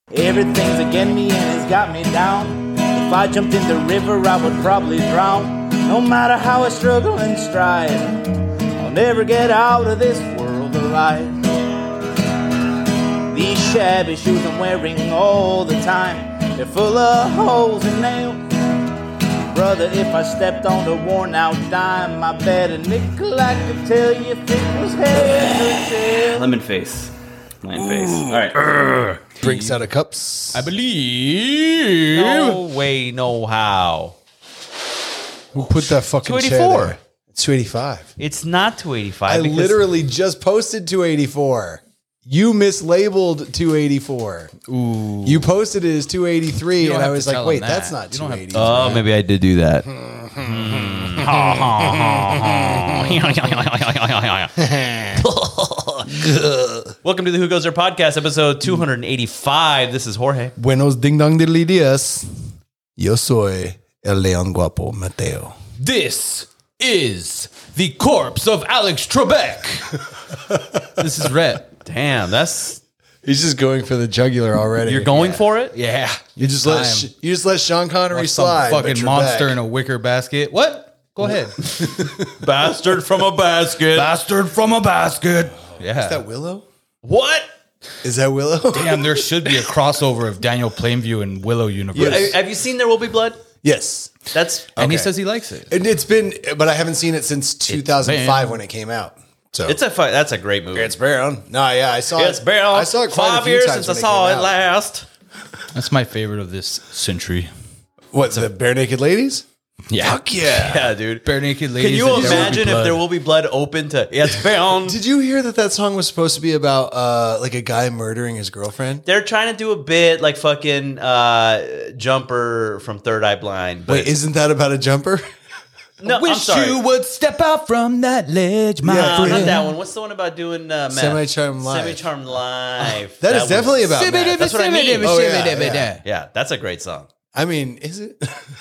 Everything's against me and it's got me down. If I jumped in the river, I would probably drown. No matter how I struggle and strive, I'll never get out of this world alive. These shabby shoes I'm wearing all the time, they're full of holes and nails. Brother, if I stepped on a worn out dime, I bet a nickel I could tell you if it was head or tail. Lemon face. All right. Drinks out of cups. I believe. No way, no how. Who put that fucking chair 284. there? It's 285. It's not 285. I because literally just posted 284. You mislabeled 284. Ooh. You posted it as 283, and I was like, wait, that's not 283. Oh, maybe I did do that. Welcome to the Who Goes There podcast, episode 285. This is Jorge. Buenos ding dong diddly dias. Yo soy el León Guapo Mateo. This is the corpse of Alex Trebek. This is Rhett. Damn, that's... He's just going for the jugular already. You're going for it? Yeah. You just let Sean Connery Watch slide. some fucking but monster Trebek. in a wicker basket. What? Go ahead. Bastard from a basket. Bastard from a basket. Yeah. Is that Willow? What? Is that Willow? Damn, there should be a crossover of Daniel Plainview and Willow universe. Have you seen There Will Be Blood? Yes. That's... And he Okay. says he likes it. And it's been, but I haven't seen it since 2005 when it came out. So That's a great movie. it's been on. No, yeah, I saw it. It's been I saw it quite a 5 few years times since I when saw came it out. last. That's my favorite of this century. What, the Bare Naked Ladies? Yeah. Fuck yeah. Yeah, dude. Bare Naked Ladies. Can you and There Will Be imagine if Blood. There Will Be Blood open to It's Bound? Did you hear that song was supposed to be about like a guy murdering his girlfriend? They're trying to do a bit like fucking Jumper from Third Eye Blind. But Wait, isn't that about a jumper? no, I'm Wish sorry. you would step out from that ledge, my Yeah, No, friend. not that one. What's the one about doing meth? Semi-Charmed Life. Semi-Charmed Life. That is was- definitely about meth. That's what I mean. Oh, yeah. Yeah, that's a great song. I mean, is it?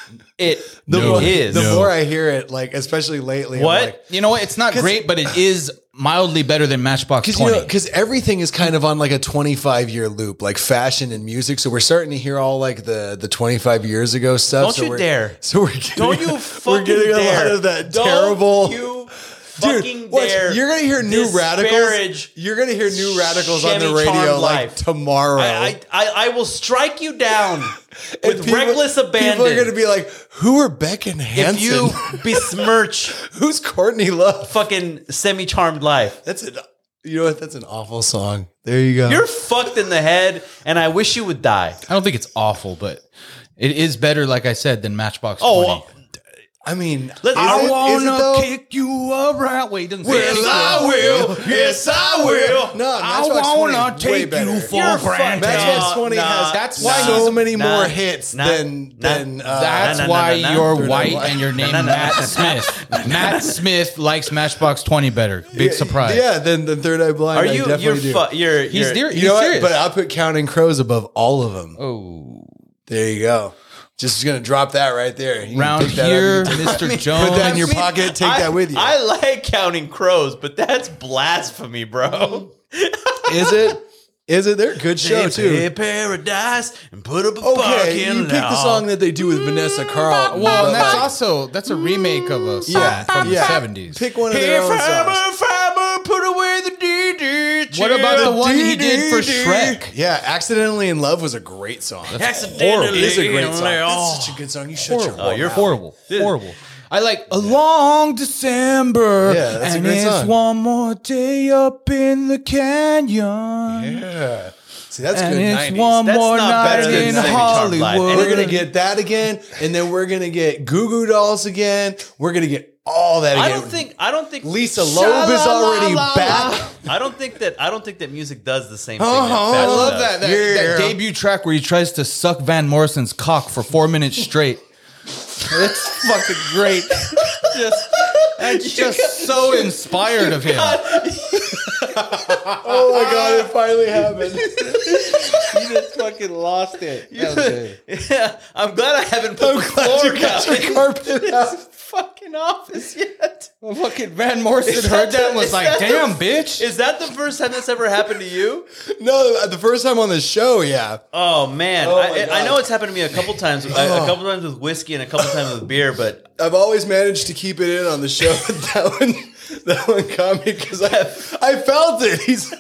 It No. is. The more I hear it, like, especially lately. What? I'm like, You know what? It's not great, but it is mildly better than Matchbox 20. because everything is kind of on like a 25-year loop, like fashion and music. So we're starting to hear all like the 25 years ago stuff. Don't so you we're, dare. So we're getting, Don't you we're fucking getting dare. a lot of that Don't terrible. you fucking watch, dare. you're gonna hear New Radicals. disparage You're gonna hear New Radicals on the Chevy radio Charmed like Life. tomorrow. I will strike you down And with people- reckless abandon. People are gonna be like, "Who are Beck and Hanson? if you besmirch Who's Courtney Love?" fucking Semi-Charmed Life. That's an. You know what? That's an awful song. There you go. You're fucked in the head, and I wish you would die. I don't think it's awful, but it is better, like I said, than Matchbox 20. Oh, I mean, Let's- is I it- I is it wanna though? kick you around. Wait, it doesn't say Yes, kick I you. will. Yes, I will. No, I Matchbox 20 wanna is way take better. you for You're granted. Matchbox No, 20 no, has that's why so he's- many nah, more hits nah, than nah, than. That's no, why no, no. you're Third Eye white Blind. and your name No, no, no. Matt Smith. Matt Smith likes Matchbox 20 better. Big surprise. Yeah, than Third Eye Blind. are I you? definitely do. He's there. You know what? serious. But I'll put Counting Crows above all of them. Oh. There you go. Just gonna drop that right there. You can Round pick that here, up. Mr. Jones. Put that in your pocket. Take that with you. I like Counting Crows, but that's blasphemy, bro. Is it? Is it? They're a good show too. Paradise and put up a Okay, parking you picked the lot. song that they do with Vanessa Carlton. Well, but and that's like- that's a remake of a song from the 70s. Pick one of Hey, their own songs. Fiber, put away the DD. What about the one he did for Shrek? Yeah, "Accidentally in Love" was a great song. Accidentally? It is a great song. Oh. That's such a good song. You shut your Horrible. mouth. you're Horrible. Horrible. I like A Long December. Yeah, that's a and great it's song. one more day up in the canyon. Yeah. See, that's And good. it's 90s. one That's more not night better than in Semi-Charmed Life. Hollywood. We're gonna get that again, and then we're gonna get Goo Goo Dolls again. We're gonna get all that again. I don't think Lisa Loeb is already back. I don't think that music does the same thing. Uh-huh. that I fashion love does. that Yeah. debut track where he tries to suck Van Morrison's cock for 4 minutes straight. It's fucking great. That's just so inspired of him. Oh my god, it finally happened. You just fucking lost it. Yeah, I'm glad I haven't put the floor You got down. your carpet out. fucking office yet. Fucking Van Morrison heard that and was like, damn, bitch. Is that the first time that's ever happened to you? No, the first time on the show, yeah. Oh, man. Oh, my God. I know it's happened to me a couple times. A couple times with whiskey and a couple times with beer, but... I've always managed to keep it in on the show. That one caught me because I felt it.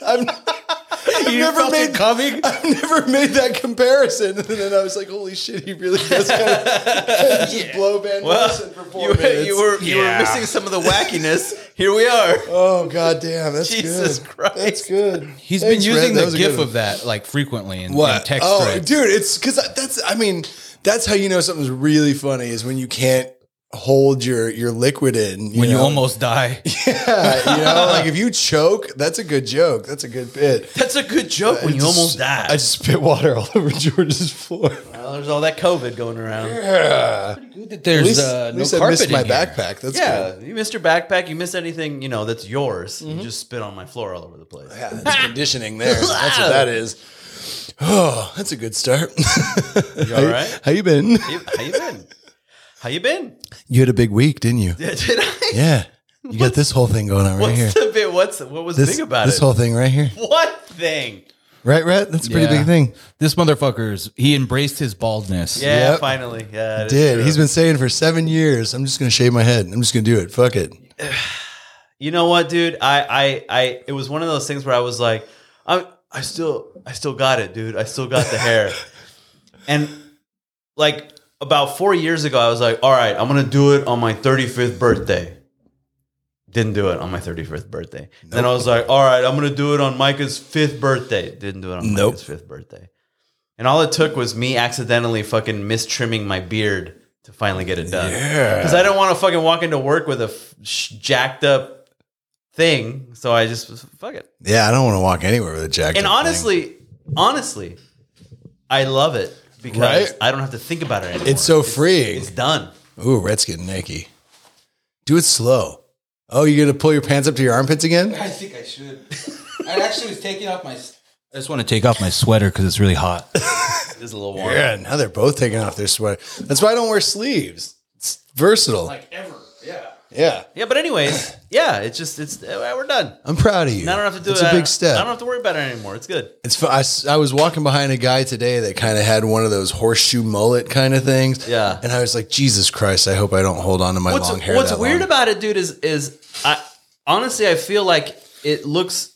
I've never made that comparison. And then I was like, holy shit, he really does kind of just blow Van Morrison for 4 minutes. You were missing some of the wackiness. Here we are. Oh, God damn. That's Jesus good. Christ. That's good. He's Thanks, been using Red. the gif of that like frequently in text Oh, threads. dude, it's because that's how you know something's really funny is when you can't hold your liquid in. When you almost die. Yeah, like if you choke, that's a good joke. That's a good bit. That's a good joke when you almost die. I just spit water all over George's floor. Well, there's all that COVID going around. Yeah. There's At least no I carpet missed my in here. backpack. That's Yeah, good. you missed your backpack. You missed anything, that's yours. You just spit on my floor all over the place. Yeah, that's conditioning there. That's what that is. Oh, that's a good start. You all right? How you been? How you been? How you been? You had a big week, didn't you? Did I? Yeah. You got this whole thing going on right here. What's the bit? What was big about this it? whole thing right here. What thing? Right, Rhett? That's a pretty Yeah. big thing. This motherfucker's, he embraced his baldness. Yeah, Yep. finally. Yeah, it is Did. true. He's been saying for 7 years, I'm just going to shave my head. I'm just going to do it. Fuck it. You know what, dude? I it was one of those things where I was like, I still got it, dude. I still got the hair. And like about 4 years ago, I was like, all right, I'm gonna do it on my 35th birthday. Didn't do it on my 35th birthday. Then I was like, all right, I'm gonna do it on Micah's 5th birthday. Didn't do it on Micah's 5th birthday. And all it took was me accidentally fucking mistrimming my beard to finally get it done. Yeah. Because I don't want to fucking walk into work with a jacked up thing. So I just fuck it. Yeah, I don't want to walk anywhere with a jacket. And honestly, I love it because Right? I don't have to think about it anymore. It's so freeing. It's done. Ooh, Rhett's getting naked. Do it slow. Oh, you're going to pull your pants up to your armpits again? I think I should. I actually was taking off I just want to take off my sweater because it's really hot. It's a little warm. Yeah, now they're both taking off their sweater. That's why I don't wear sleeves. It's versatile. ever. Yeah. Yeah. Yeah, but anyways, yeah, we're done. I'm proud of you. Now I don't have to do It's it. a big step. I don't have to worry about it anymore. It's good. It's fun. I was walking behind a guy today that kind of had one of those horseshoe mullet kind of things. Yeah. And I was like, Jesus Christ, I hope I don't hold on to my long hair. What's that weird long. about it, dude, is I honestly I feel like it looks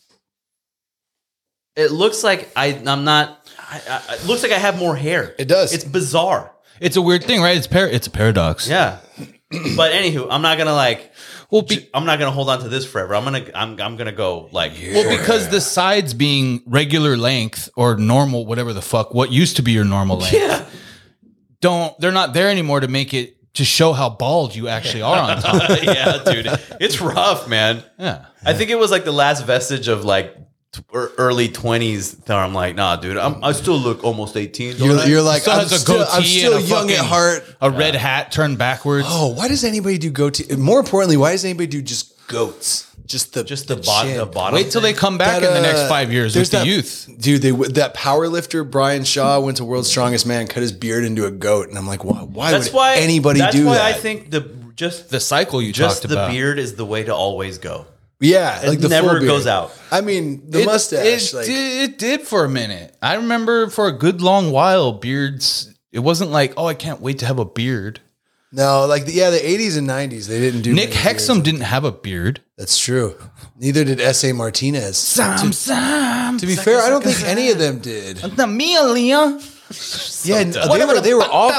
like I'm not. It looks like I have more hair. It does. It's bizarre. It's a weird thing, right? It's a paradox. Yeah. But anywho, I'm not gonna I'm not gonna hold on to this forever. I'm gonna go like. Well, because the sides being regular length or normal, whatever the fuck, what used to be your normal length, they're not there anymore to make it to show how bald you actually are on top. Yeah, dude, it's rough, man. Yeah. I think it was like the last vestige of like early 20s that I'm like, nah, dude, I still look almost 18. You're like, Still I'm has a still goatee and a young at fucking- heart. A red hat turned backwards. Oh, why does anybody do goatee? More importantly, why does anybody do just goats? Just the the bottom. Wait till they come back in the next 5 years with the youth. Dude, that power lifter Brian Shaw went to World's Strongest Man, cut his beard into a goat, and I'm like, why would anybody do that? That's why I think The cycle you just talked the about. beard is the way to always go. Yeah, like the never full beard. goes out. I mean, the mustache. It did for a minute. I remember for a good long while, beards. It wasn't like, oh, I can't wait to have a beard. No, like the 80s and 90s, they didn't do Nick many Hexum beards. didn't have a beard. That's true. Neither did S.A. Martinez. To To be fair, I don't think any of them did. the Mia Leah. Yeah, they were all.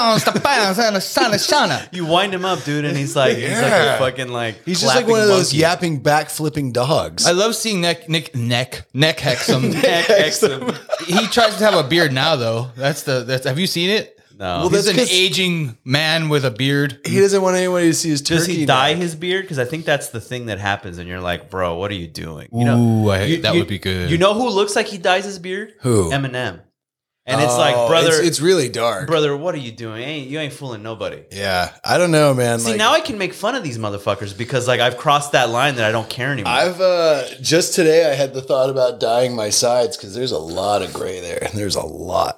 You wind him up, dude, and he's like a fucking like. He's just like one of those yapping, back flipping dogs. I love seeing Neck Hexum. Neck Hexum. He tries to have a beard now, though. That's have you seen it? No. Well, He's that's an 'cause- aging man with a beard. He doesn't want anybody to see his turkey. Does he dye neck. his beard? Because I think that's the thing that happens, and you're like, bro, what are you doing? That would be good. You know who looks like he dyes his beard? Who? Eminem. And it's like, brother, it's really dark. brother, what are you doing? You ain't fooling nobody. Yeah, I don't know, man. See, like, now I can make fun of these motherfuckers because like I've crossed that line that I don't care anymore. I've just today I had the thought about dyeing my sides because there's a lot of gray there. There's a lot.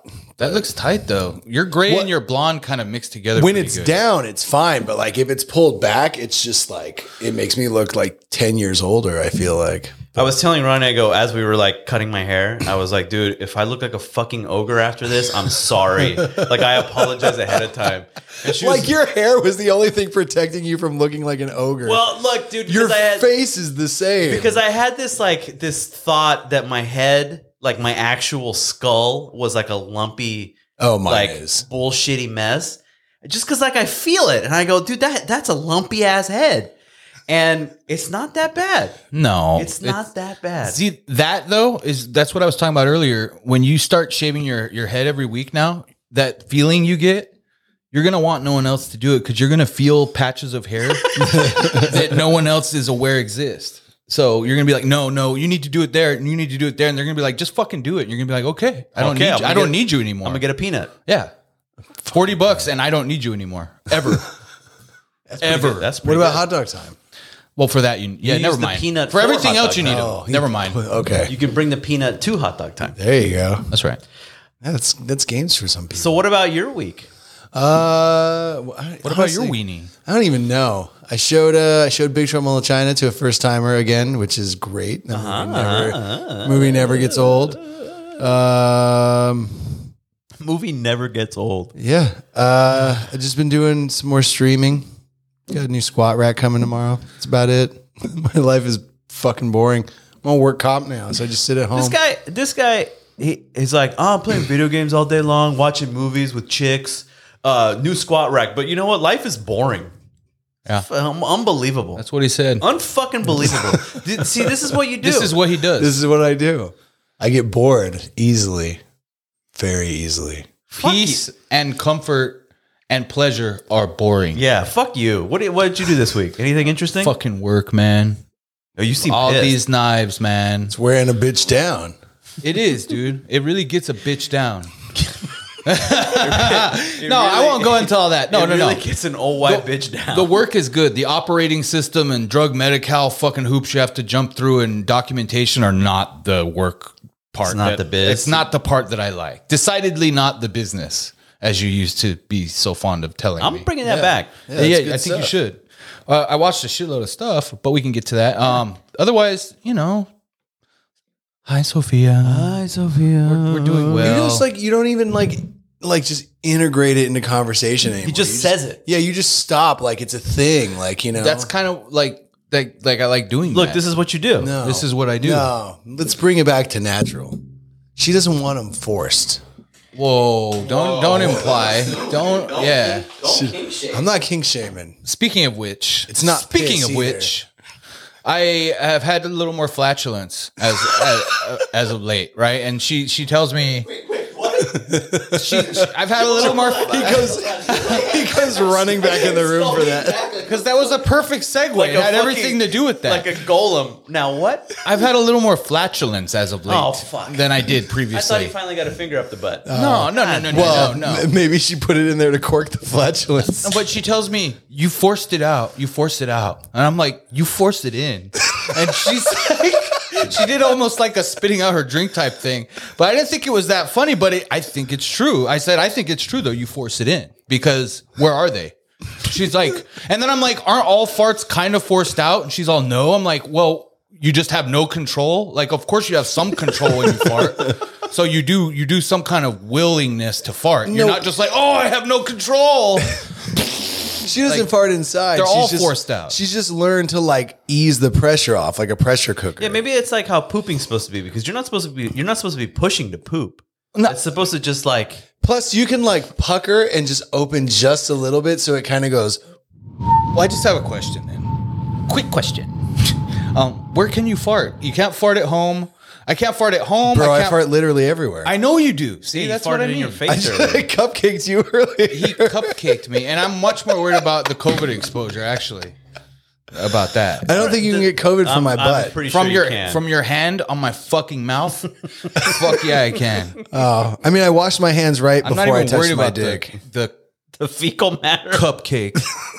That looks tight though. Your gray and your blonde kind of mixed together. When pretty it's good. down, it's fine. But like if it's pulled back, it's just like it makes me look like 10 years older. I feel like. I was telling Ronnie, I go, as we were like cutting my hair, I was like, dude, if I look like a fucking ogre after this, I'm sorry. Like I apologize ahead of time. And she Like was, your hair was the only thing protecting you from looking like an ogre. well, look, dude, your because I had, face is the same. because I had this thought that my head, like my actual skull, was like a lumpy, mine like is. bullshitty mess. Just because like I feel it, and I go, dude, that's a lumpy ass head, and it's not that bad. No, It's not that bad. See, that though that's what I was talking about earlier. When you start shaving your head every week now, that feeling you get, you're gonna want no one else to do it because you're gonna feel patches of hair that no one else is aware exist. So you're gonna be like, no, you need to do it there, and you need to do it there, and they're gonna be like, just fucking do it. And you're gonna be like, okay, I don't Okay, need I'm you. gonna I don't get- need you anymore. I'm gonna get a peanut. yeah, $40, and I don't need you anymore ever. Ever. That's What pretty about good. hot dog time? Well, for that, never use the mind. peanut For for everything hot else, you dog need time. them. Never mind. Okay. You can bring the peanut to hot dog time. There you go. That's right. Yeah, that's games for some people. So what about your week? What about your weenie? I don't even know. I showed Big Trouble in Little China to a first timer again, which is great. The movie never gets old. Movie never gets old. Yeah. I've just been doing some more streaming. Got a new Squat Rack coming tomorrow. That's about it. My life is fucking boring. I'm on work comp now, so I just sit at home. This guy, he's like, oh, I'm playing video games all day long, watching movies with chicks, new Squat Rack. But you know what? Life is boring. Yeah. Unbelievable. That's what he said. Unfucking believable. See, this is what you do. This is what he does. This is what I do. I get bored easily. Very easily. Peace and comfort and pleasure are boring. Yeah, fuck you. What did you do this week? Anything interesting? Fucking work, man. Oh, you seem All pissed. these knives, man. It's wearing a bitch down. It is, dude. It really gets a bitch down. No, I won't go into all that. No, it really no. gets an old white bitch down. The work is good. The operating system and drug medical fucking hoops you have to jump through and documentation are not the work part. It's not the biz. It's not the part that I like. Decidedly not the business, as you used to be so fond of telling me. I'm bringing that back. Yeah, that's Yeah, good I think you stuff. should. I watched a shitload of stuff, but we can get to that. Otherwise, hi, Sophia. Hi, Sophia. We're doing well. You just like you don't even like just integrate it into conversation anymore. He just says it. Yeah, you just stop like it's a thing. Like That's kind of like I like doing Look, that. this is what you do. no. This is what I do. No, let's bring it back to natural. She doesn't want them forced. Whoa, don't imply. Don't yeah. I'm not king shaming. Speaking of which, It's not speaking piss of either. which, I have had a little more flatulence as of late, right? And she tells me I've had a little more He goes running back in the room for that. because that was a perfect segue. It had everything to do with that. Like a golem. Now what? I've had a little more flatulence as of late Oh, fuck. than I did I thought previously. you finally got a finger up the butt. No. Well, maybe she put it in there to cork the flatulence. But she tells me, you forced it out. You forced it out. And I'm like, you forced it in. And she's like, she did almost like a spitting out her drink type thing. But I didn't think it was that funny, but I think it's true. I said, I think it's true though. You force it in because where are they? She's like, and then I'm like, aren't all farts kind of forced out? And she's all, no. I'm like, well, you just have no control. Like, of course you have some control when you fart. So you do some kind of willingness to fart. You're not just like, oh, I have no control. She doesn't fart inside. they're She's all just, forced out. She's just learned to like ease the pressure off like a pressure cooker. Yeah, maybe it's like how pooping's supposed to be because you're not supposed to be pushing to poop. No. It's supposed to just like Plus, you can like pucker and just open just a little bit, so it kind of goes. Well, I just have a question then. Quick question. Where can you fart? You can't fart at home. I can't fart at home. Bro, I can't, fart literally everywhere. I know you do. See, you that's farted what I in mean. your I face just earlier. cupcaked you earlier. He cupcaked me, and I'm much more worried about the COVID exposure, actually, about that. I don't think you can get COVID from my I'm butt. pretty From sure your you can. from your hand on my fucking mouth. Fuck yeah, I can. Oh, I mean, I washed my hands right I'm not before I even worried touched my about dick. the fecal matter, cupcake.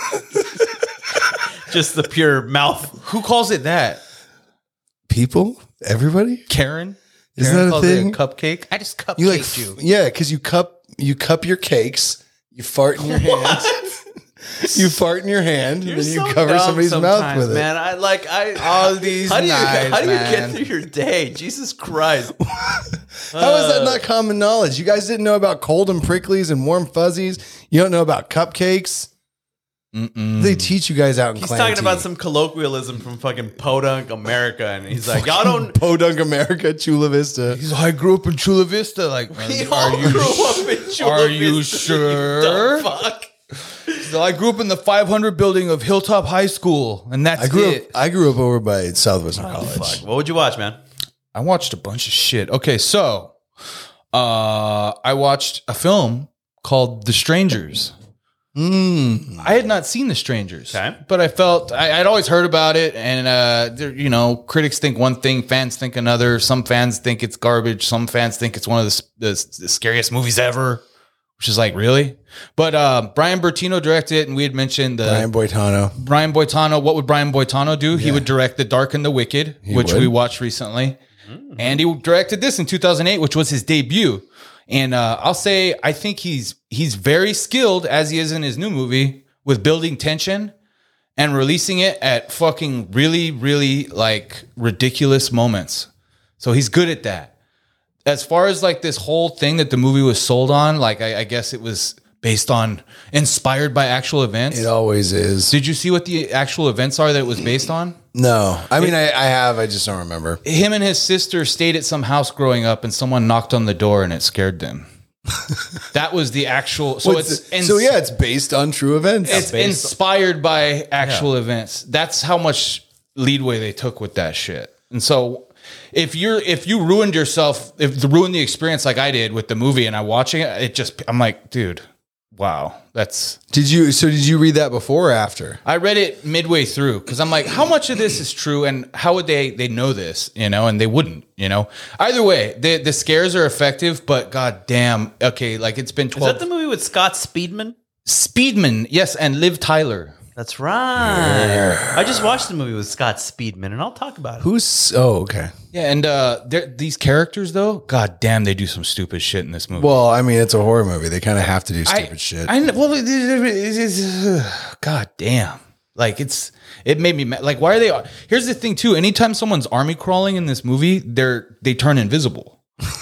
just the pure mouth. Who calls it that? People, everybody. Karen? Isn't Karen that a calls it thing? cupcake? I just cupcaked You like, you. yeah, because you cup your cakes, you fart in your hand, you fart in your hand, and then you cover somebody's mouth with it. Man, All these how do you knives, get man. through your day? Jesus Christ. How is that not common knowledge? You guys didn't know about cold and pricklies and warm fuzzies. You don't know about cupcakes. They teach you guys out in He's Clan talking T. about some colloquialism from fucking Podunk America, and he's like, y'all don't. Podunk America, Chula Vista. He's like, I grew up in Chula Vista. Like, We all grew up in Chula Are you Vista, sure? You dumb fuck. So I grew up in the 500 building of Hilltop High School, and that's I grew it. up over by Southwestern College. Fuck. What would you watch, man? I watched a bunch of shit. Okay, so I watched a film called The Strangers. I had not seen The Strangers, Okay. but I felt I'd always heard about it, and critics think one thing, fans think another. Some fans think it's garbage. Some fans think it's one of the scariest movies ever, which is like, really? But Brian Bertino directed it, and we had mentioned Brian Boitano. What would Brian Boitano do? He would direct The Dark and the Wicked, which would. we watched recently. And he directed this in 2008, which was his debut. And I'll say, I think he's very skilled, as he is in his new movie, with building tension and releasing it at fucking really, really like ridiculous moments. So he's good at that. As far as like this whole thing that the movie was sold on, like I guess it was inspired by actual events. It always is. Did you see what the actual events are that it was based on? No. I mean, I have. I just don't remember. Him and his sister stayed at some house growing up, and someone knocked on the door, and it scared them. That was the actual. So it's based on true events. it's inspired by actual events. That's how much leadway they took with that shit. And so, if you ruined yourself, ruined the experience like I did with the movie, and I'm watching it, I'm like, dude. Wow, Did you read that before or after? I read it midway through because I'm like, how much of this is true, and how would they know this, and they wouldn't, Either way, the scares are effective, but goddamn, okay, like it's been 12. Is that the movie with Scott Speedman? Speedman, yes, and Liv Tyler. That's right. I just watched the movie with Scott Speedman, and I'll talk about it. Okay. Yeah, and these characters though, goddamn, they do some stupid shit in this movie. Well, I mean, it's a horror movie. They kind of have to do stupid shit. God damn. Like it made me mad. Like, why are they? Here's the thing too. Anytime someone's army crawling in this movie, they turn invisible.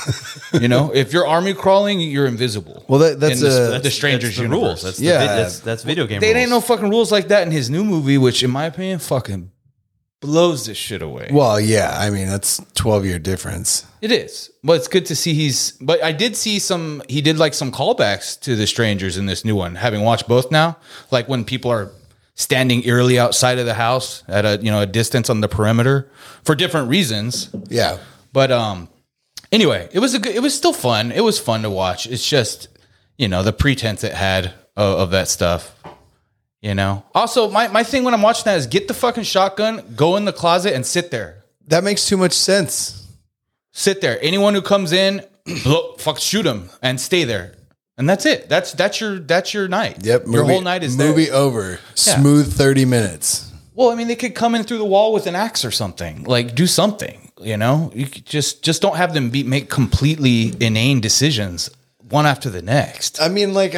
If you're army crawling, you're invisible. Well, that's the Strangers the universe. rules. That's video game They rules. ain't no fucking rules like that in his new movie, which, in my opinion, fucking blows this shit away. Well, yeah. I mean, that's 12-year difference. It is, but it's good to see But I did see he did like some callbacks to The Strangers in this new one. Having watched both now, like when people are standing eerily outside of the house at a distance on the perimeter for different reasons. Yeah. But anyway, it was still fun. It was fun to watch. It's just, the pretense it had of that stuff. Also, my thing when I'm watching that is get the fucking shotgun, go in the closet, and sit there. That makes too much sense. Sit there. Anyone who comes in, shoot them and stay there. And that's it. That's your night. Your whole night is movie there. over. Smooth 30 minutes. Well, I mean, they could come in through the wall with an axe or something. Like, do something. You could just don't have them make completely inane decisions one after the next. I mean, like,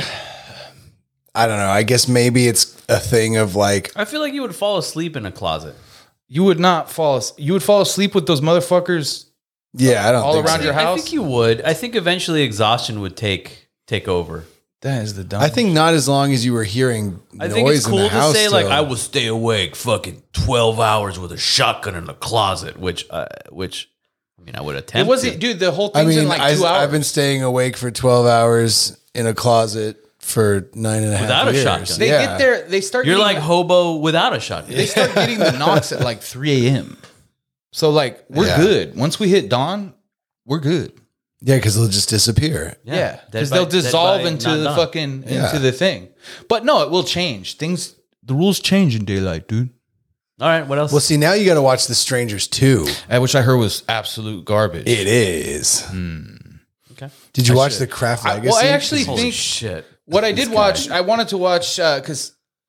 I don't know. I guess maybe it's a thing of like, I feel like you would fall asleep in a closet. You would not you would fall asleep with those motherfuckers. Yeah, I don't all think around so. your house. I think you would. I think eventually exhaustion would take over. That is the dumb. I think not as long as you were hearing I noise think it's cool in the to house say like still. I will stay awake fucking 12 hours with a shotgun in the closet, which I mean I would attempt. It wasn't, dude. The whole I thing's mean, in like 2 hours. I've been staying awake for 12 hours in a closet for 9.5 Without a years. shotgun. They get there. They start. You're getting like hobo without a shotgun. They start getting the knocks at like 3 a.m. So like we're good. Once we hit dawn, we're good. Yeah, because they'll just disappear. Yeah, Dead because by- they'll dead dissolve by into not the done. fucking into the thing. But no, it will change. The rules change in daylight, dude. All right, what else? Well, see, now you got to watch The Strangers 2. Which I heard was absolute garbage. It is. Okay. Did you watch The Craft Legacy? Well, I actually Holy think shit. what I did watch, I wanted to watch because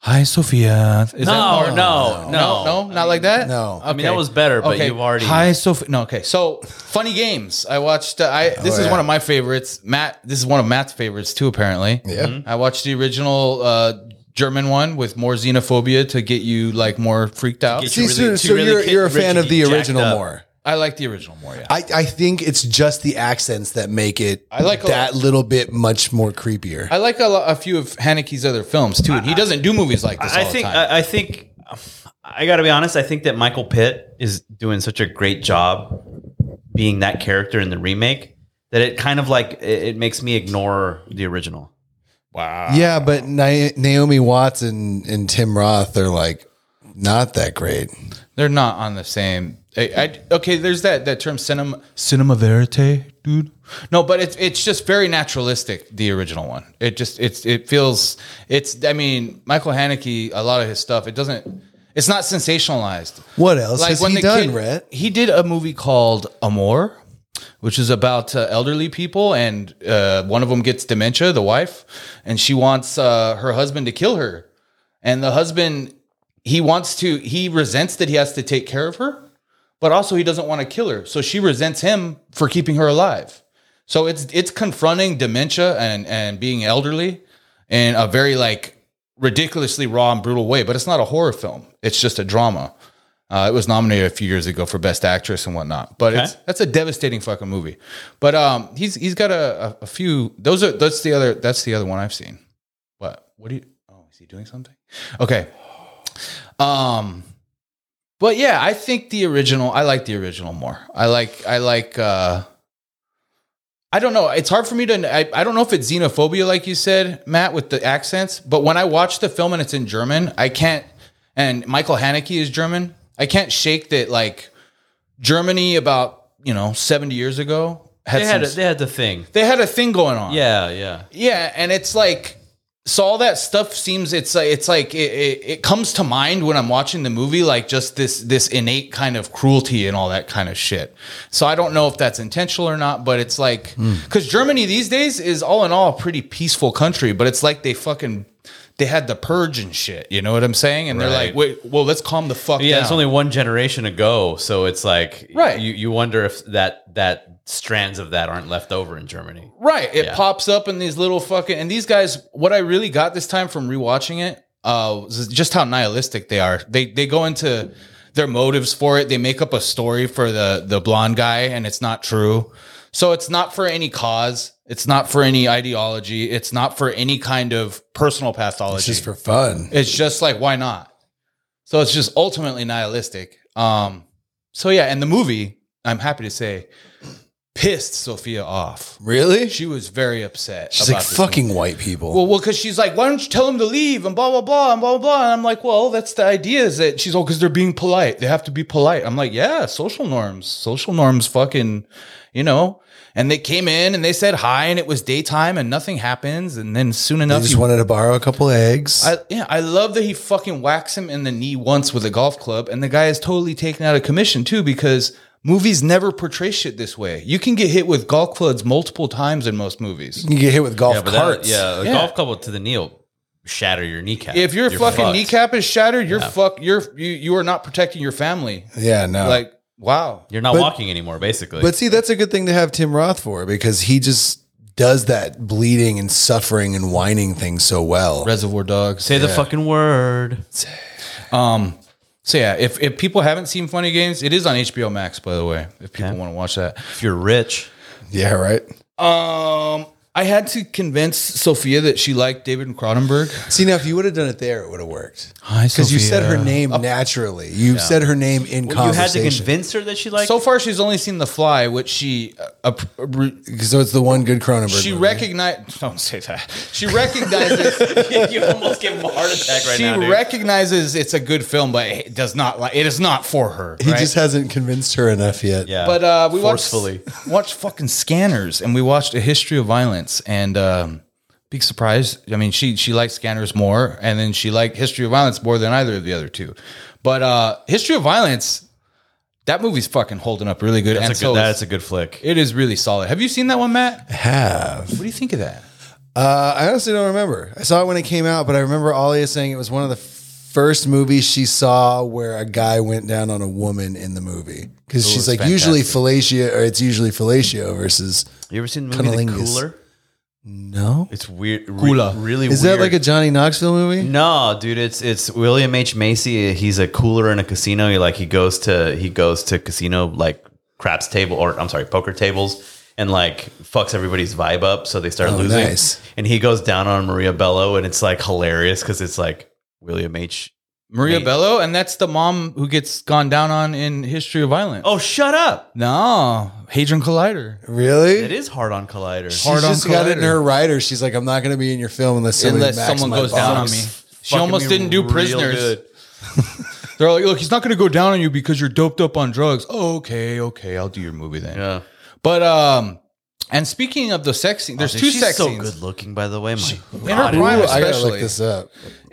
Hi, Sophia. Is No, no, not like that. No. I mean, that was better, but you've already. Hi, Sophia. No, okay. So, Funny Games. I watched. This is one of my favorites. Matt. This is one of Matt's favorites too. Apparently, Yeah. I watched the original German one with more xenophobia to get you like more freaked out. Get you See, really- so to really you're a get fan of the jacked original up. more. I like the original more. Yeah. I think it's just the accents that make it I like that little bit much more creepier. I like a few of Haneke's other films too, and he doesn't do movies like this all I the think. time. I think. I got to be honest. I think that Michael Pitt is doing such a great job being that character in the remake that it kind of like it makes me ignore the original. Wow. Yeah, but Naomi Watts and Tim Roth are like not that great. They're not on the same. Okay, there's that term cinema verite, dude. No, but it's just very naturalistic. The original one. It feels. I mean, Michael Haneke. A lot of his stuff. It's not sensationalized. What else has he done, Rhett? He did a movie called Amor, which is about elderly people, and one of them gets dementia, the wife, and she wants her husband to kill her, and the husband he resents that he has to take care of her, but also he doesn't want to kill her, so she resents him for keeping her alive. So it's confronting dementia and being elderly in a very like ridiculously raw and brutal way, but it's not a horror film. It's just a drama. It was nominated a few years ago for Best Actress and whatnot, but that's a devastating fucking movie. But he's got a few. That's the other one I've seen. What do you? Oh, is he doing something? Okay. But yeah, I think the original. I like the original more. I like. I don't know. It's hard for me to. I don't know if it's xenophobia, like you said, Matt, with the accents. But when I watch the film and it's in German, I can't. And Michael Haneke is German. I can't shake that. Like Germany, about 70 years ago, they had the thing. They had a thing going on. Yeah. And it's like. So all that stuff seems it comes to mind when I'm watching the movie, like just this innate kind of cruelty and all that kind of shit. So I don't know if that's intentional or not, but it's like because Germany these days is all in all a pretty peaceful country, but it's like they had the purge and shit. You know what I'm saying? And they're like, wait, well, let's calm the fuck down. Yeah, it's only one generation ago, so it's like you wonder if that strands of that aren't left over in Germany. Right. It pops up in these little fucking... And these guys, what I really got this time from rewatching it was just how nihilistic they are. They go into their motives for it. They make up a story for the blonde guy, and it's not true. So it's not for any cause. It's not for any ideology. It's not for any kind of personal pathology. It's just for fun. It's just like, why not? So it's just ultimately nihilistic. So yeah, and the movie, I'm happy to say... pissed Sophia off. Really? She was very upset. She's about like, this fucking movie. white people. Well, because she's like, why don't you tell them to leave and blah, blah, blah, and blah, blah, blah. And I'm like, well, that's the idea is that she's, because they're being polite. They have to be polite. I'm like, yeah, social norms fucking, and they came in and they said hi and it was daytime and nothing happens. And then soon enough, They just wanted to borrow a couple eggs. I love that he fucking whacks him in the knee once with a golf club. And the guy is totally taken out of commission too, because movies never portray shit this way. You can get hit with golf clubs multiple times in most movies. You can get hit with golf carts. A golf club to the knee will shatter your kneecap. If your fucking fucked. kneecap is shattered, you are not protecting your family. Yeah, no. Like, wow. You're not walking anymore, basically. But see, that's a good thing to have Tim Roth for, because he just does that bleeding and suffering and whining thing so well. Reservoir Dogs. Say the fucking word. So yeah, if people haven't seen Funny Games, it is on HBO Max, by the way, if people want to watch that. If you're rich. Yeah, right. I had to convince Sophia that she liked David Cronenberg. See, now if you would have done it there, it would have worked. Hi, Because you said her Sophia. name naturally. You said her name in You had to conversation. convince her that she liked So far, she's only seen The Fly, which she So it's the one good Cronenberg she movie. recognized. Don't say that. She recognizes. You almost gave him a heart attack right She now, dude. recognizes it's a good film, but it does not like. It is not for her. He right? just hasn't convinced her enough yet. Yeah. But we forcefully. watched fucking Scanners, and we watched A History of Violence, and big surprise. I mean, she liked Scanners more, and then she liked History of Violence more than either of the other two. But History of Violence, that movie's fucking holding up really good. That's a good flick. It is really solid. Have you seen that one, Matt? Have. What do you think of that? I honestly don't remember. I saw it when it came out, but I remember Alia saying it was one of the first movies she saw where a guy went down on a woman in the movie. Because she's like, usually fellatio, or it's usually fellatio versus. You ever seen the movie The Cooler? No. It's weird. Cooler. Really Is weird. that like a Johnny Knoxville movie? No, dude, it's William H. Macy. He's a cooler in a casino. He goes to casino like craps table, or I'm sorry, poker tables, and like fucks everybody's vibe up, so they start losing. Nice. And he goes down on Maria Bello, and it's like hilarious because it's like William H. Maria Bello, and that's the mom who gets gone down on in History of Violence. Oh, shut up! No, Hadron Collider. Really? It is hard on Collider. She's Hard on just got it in Collider. her writer. She's like, I'm not going to be in your film unless someone Goes down on me. She almost didn't do real Prisoners. good. They're like, look, he's not going to go down on you because you're doped up on drugs. Oh, okay, I'll do your movie then. Yeah. But and speaking of the sex scene, there's two She's sex so scenes. good looking, by the way. In her prime, I got to especially. look this up.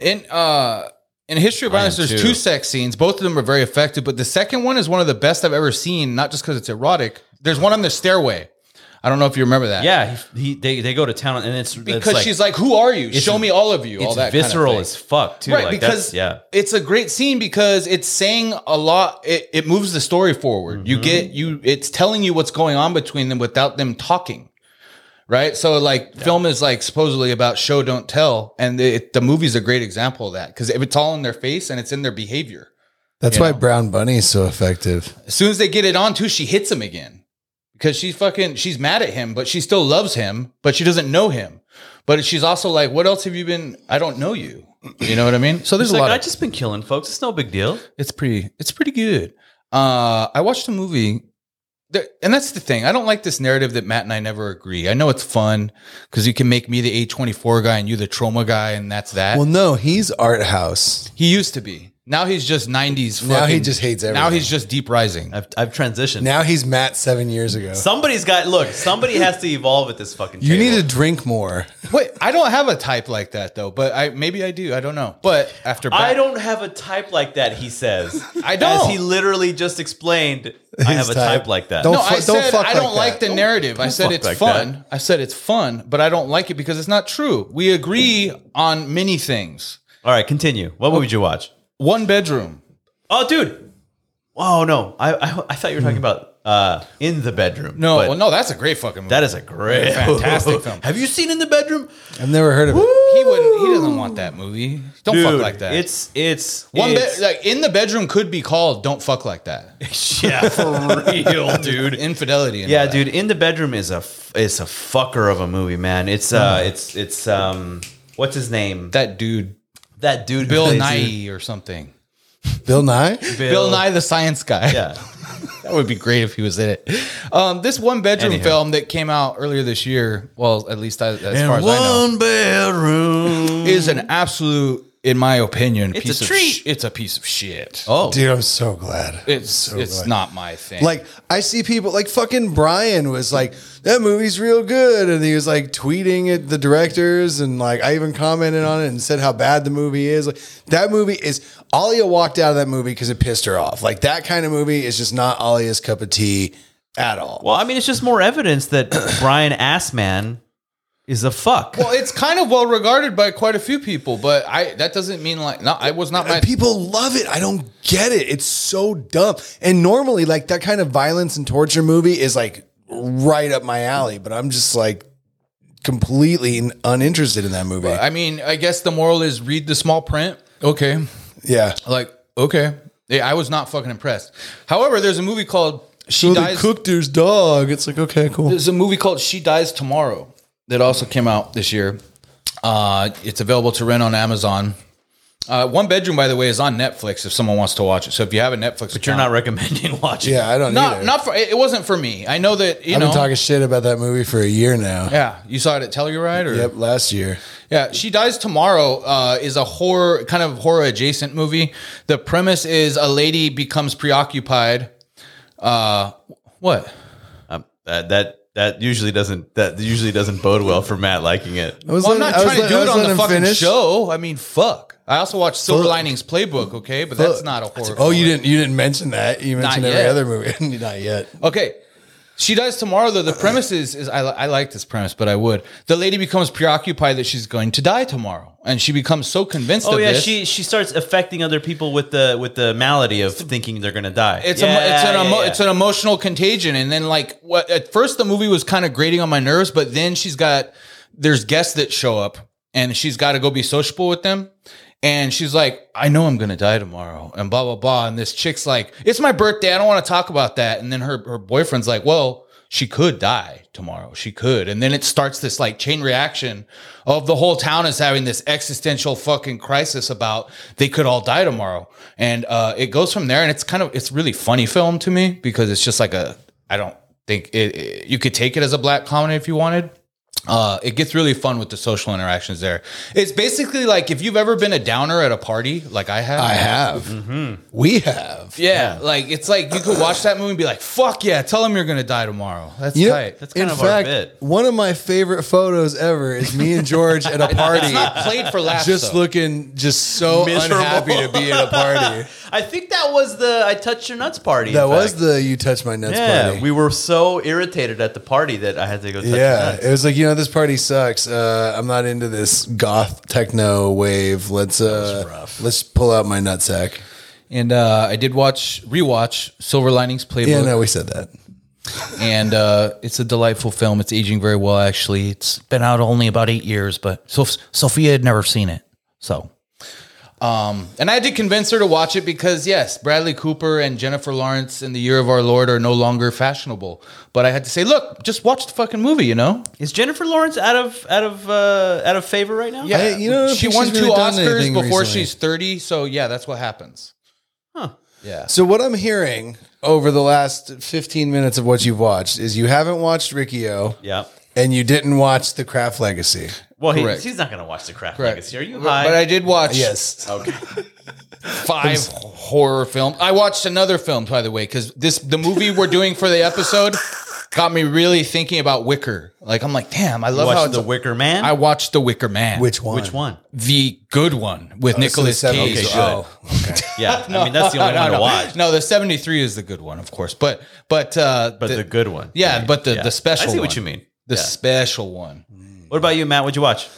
In History of Violence, am there's too. 2 sex scenes. Both of them are very effective, but the second one is one of the best I've ever seen, not just because it's erotic. There's one on the stairway. I don't know if you remember that. Yeah, they go to town, and it's Because like, she's like, who are you? Show me all of you. All it's that visceral kind of thing. as fuck too. Right, like, because it's a great scene because it's saying a lot. It moves the story forward. It's telling you what's going on between them without them talking. Right. So like film is like supposedly about show, don't tell. And the movie's a great example of that because it's all in their face and it's in their behavior. That's why Brown Bunny is so effective. As soon as they get it on too, she hits him again because she's mad at him, but she still loves him, but she doesn't know him. But she's also like, what else have you been? I don't know you. You know what I mean? So there's It's a like, lot. I've just been killing folks. It's no big deal. It's pretty good. I watched a movie, and that's the thing. I don't like this narrative that Matt and I never agree. I know it's fun because you can make me the A24 guy and you the trauma guy, and that's that. Well, no, he's art house. He used to be. Now he's just 90s. Now he just hates everything. Now he's just Deep Rising. I've transitioned. Now he's Matt 7 years ago. Somebody has to evolve at this fucking You table. need to drink more. Wait, I don't have a type like that though, but maybe I do. I don't know. But after I don't have a type like that, he says. I don't. As he literally just explained, I have a type like that. Don't No, fu- I said fuck I don't like like that. the narrative. I said fuck it's like fun. that. I said it's fun, but I don't like it because it's not true. We agree on many things. All right, continue. What would you watch? One bedroom. Oh, dude. Oh, no. I thought you were talking about In the Bedroom. No, but well, no, that's a great fucking movie. that is a great, Fantastic film. Have you seen In the Bedroom? I've never heard of it. He doesn't want that movie. Don't fuck Dude, like that. It's like In the Bedroom could be called Don't Fuck Like That. yeah, for real, dude. Infidelity. And Yeah, all that. dude. In the Bedroom is a fucker of a movie, man. It's what's his name? That dude, That dude, who Bill plays Nye or something. Bill Nye? Bill Nye the Science Guy. Yeah. That would be great if he was in it. This one bedroom Anyhow. film that came out earlier this year, well, at least as far as I know, One bedroom is an absolute, in my opinion, It's piece a of treat. it's a piece of shit. Oh, Dude, I'm so glad. It's glad. not my thing. Like, I see people, like fucking Brian was like, that movie's real good. And he was like tweeting at the directors. And like, I even commented on it and said how bad the movie is. Like, that movie is, Alia walked out of that movie because it pissed her off. Like, that kind of movie is just not Alia's cup of tea at all. well, I mean, it's just more evidence that Brian Assman is a fuck. well, it's kind of well regarded by quite a few people, but that doesn't mean like no, I was not my. People love it. I don't get it. It's so dumb. And normally, like, that kind of violence and torture movie is like right up my alley. But I'm just like completely uninterested in that movie. I mean, I guess the moral is read the small print. Okay, Yeah. like okay, yeah, I was not fucking impressed. However, there's a movie called She Dies. cooked his dog. It's like, okay, cool. There's a movie called She Dies Tomorrow that also came out this year. It's available to rent on Amazon. One Bedroom, by the way, is on Netflix if someone wants to watch it. So if you have a Netflix, But you're not recommending watching. Yeah, I don't either. not for it wasn't for me. I know that I've been talking shit about that movie for a year now. Yeah, you saw it at Telluride, or Yep, last year. yeah, She Dies Tomorrow is a horror kind of horror adjacent movie. The premise is a lady becomes preoccupied. What? That usually doesn't bode well for Matt liking it. I was Well, I'm letting- not I was trying to do I it was on the letting him fucking finish. show. I mean, fuck. I also watched Silver Linings Playbook, okay, but that's not a horror. Oh, you didn't mention that. You mentioned every yet. other movie. Not yet. Okay. She dies tomorrow, though. The premise is I like this premise, but I would. The lady becomes preoccupied that she's going to die tomorrow, and she becomes so convinced of this. She starts affecting other people with the malady of thinking they're gonna die. It's an emotional contagion, and then at first the movie was kind of grating on my nerves, but then there's guests that show up, and she's got to go be sociable with them. And she's like, I know I'm going to die tomorrow and blah, blah, blah. And this chick's like, it's my birthday. I don't want to talk about that. And then her boyfriend's like, well, she could die tomorrow. She could. And then it starts this like chain reaction of the whole town is having this existential fucking crisis about they could all die tomorrow. And it goes from there. And it's really funny film to me because it's just like I don't think you could take it as a black comedy if you wanted. It gets really fun with the social interactions there. It's basically like if you've ever been a downer at a party, like I have. I have. Mm-hmm. We have. Yeah, like it's like you could watch that movie and be like, "Fuck yeah, tell him you're gonna die tomorrow." That's tight. That's kind in of fact, our bit. one of my favorite photos ever is me and George at a party. It's not played for laughs. Just though. looking so Miserable. unhappy to be at a party. I think that was the I Touched Your Nuts party. That in was fact. the You Touch My Nuts Yeah, party. we were so irritated at the party that I had to go touch your nuts. It was like, this party sucks. I'm not into this goth techno wave. Let's pull out my nutsack. And I did rewatch Silver Linings Playbook. Yeah, no, we said that. And it's a delightful film. It's aging very well, actually. It's been out only about 8 years, but Sophia had never seen it. So, and I had to convince her to watch it because, yes, Bradley Cooper and Jennifer Lawrence in The Year of Our Lord are no longer fashionable. But I had to say, look, just watch the fucking movie, Is Jennifer Lawrence out of favor right now? Yeah, she won 2 Oscars before recently. she's 30. So, yeah, that's what happens. Huh. Yeah. So what I'm hearing over the last 15 minutes of what you've watched is you haven't watched Riccio. Yeah. And you didn't watch The Craft Legacy. Well, Correct. he's not going to watch The Craft Correct. Legacy. Are you high? But I did watch Yes. Okay. 5 horror films. I watched another film, by the way, because the movie we're doing for the episode got me really thinking about Wicker. Like, I'm like, damn, I love how Watch it's The Wicker Man? I watched The Wicker Man. Which one? Which one? The good one with Nicolas So the Cage. 70s. Okay, good. Okay. Yeah. I mean, that's the only one to watch. No, the 73 is the good one, of course. But But the good one. yeah, but the Yeah. special I see one. what you mean. The Yeah. special one. What about you, Matt? What'd you watch?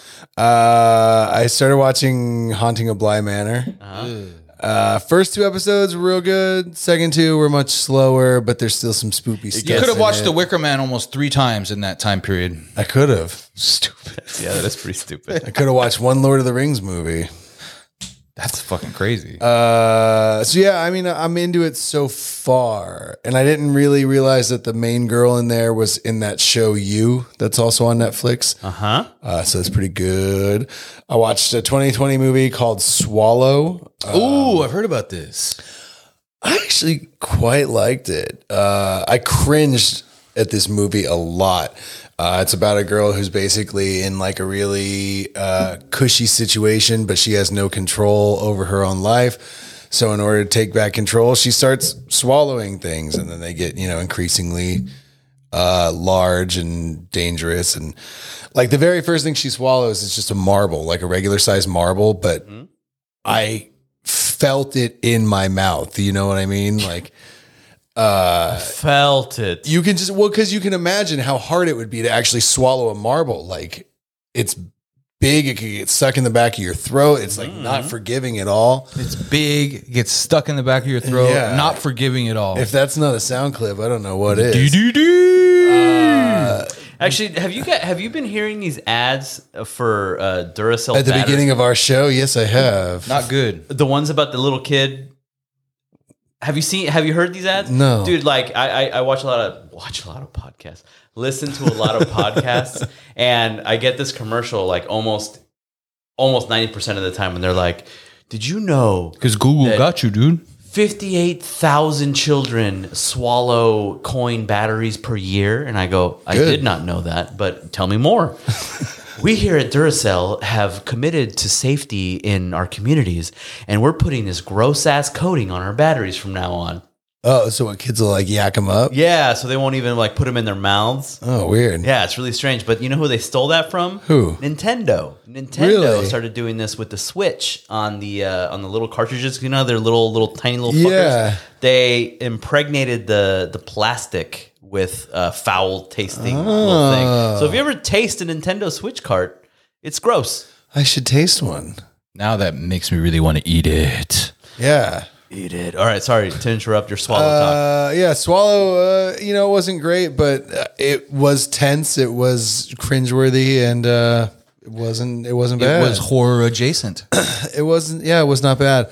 I started watching Haunting of Bly Manor. First 2 episodes were real good. Second 2 were much slower, but there's still some spoopy stuff. You could have in watched it. The Wicker Man almost 3 times in that time period. I could have. Stupid. Yeah, that's pretty stupid. I could have watched one Lord of the Rings movie. That's fucking crazy. So yeah, I mean, I'm into it so far, and I didn't really realize that the main girl in there was in that show You, that's also on Netflix. So it's pretty good. I watched a 2020 movie called Swallow. Ooh, I've heard about this. I actually quite liked it. I cringed at this movie a lot. It's about a girl who's basically in like a really cushy situation, but she has no control over her own life. So in order to take back control, she starts swallowing things, and then they get, increasingly large and dangerous. And like the very first thing she swallows is just a marble, like a regular sized marble, but I felt it in my mouth. You know what I mean? Like, Felt it. you can just, because you can imagine how hard it would be to actually swallow a marble. Like, it's big, it could get stuck in the back of your throat. It's like not forgiving at all. It's big, gets stuck in the back of your throat, Yeah. not forgiving at all. If that's not a sound clip, I don't know what is. Actually, have you been hearing these ads for Duracell At the battery? beginning of our show, yes, I have. Not good. The ones about the little kid. Have you heard these ads? No. Dude, like I watch a lot of podcasts. Listen to a lot of podcasts, and I get this commercial like almost 90% of the time when they're like, "Did you know Because Google That- got you, dude. 58,000 children swallow coin batteries per year?" And I go, "I Good. did not know that, but tell me more." We here at Duracell have committed to safety in our communities, and we're putting this gross ass coating on our batteries from now on. Oh, so what, kids will like yak them up? Yeah, so they won't even like put them in their mouths. Oh, weird. Yeah, it's really strange. But you know who they stole that from? Who? Nintendo. Nintendo Really? started doing this with the Switch on the little cartridges. You know, they're little tiny little fuckers. Yeah. They impregnated the plastic with foul tasting little thing. So if you ever taste a Nintendo Switch cart, it's gross. I should taste one. Now that makes me really want to eat it. Yeah. Eat it. All right, sorry to interrupt your swallow talk. Yeah, Swallow, it wasn't great, but it was tense. It was cringeworthy, and it wasn't bad. It was horror adjacent. It wasn't. Yeah, it was not bad.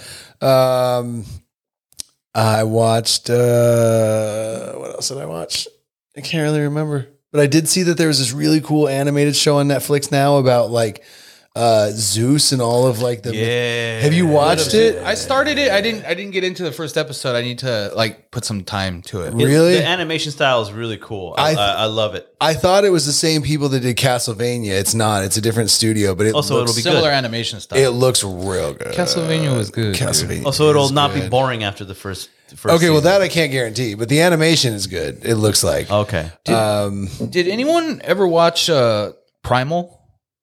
I watched. What else did I watch? I can't really remember, but I did see that there was this really cool animated show on Netflix now about like Zeus and all of like the. Yeah. Have you watched it? I started it. I didn't get into the first episode. I need to like put some time to it. Really? The animation style is really cool. I love it. I thought it was the same people that did Castlevania. It's not. It's a different studio, but it Also, looks, it'll be Similar good. animation style. it looks real good. Castlevania was good. Castlevania. Also, it'll is not be good. boring after the first Okay, well season. that I can't guarantee, but the animation is good. It looks like. Okay. Did anyone ever watch Primal?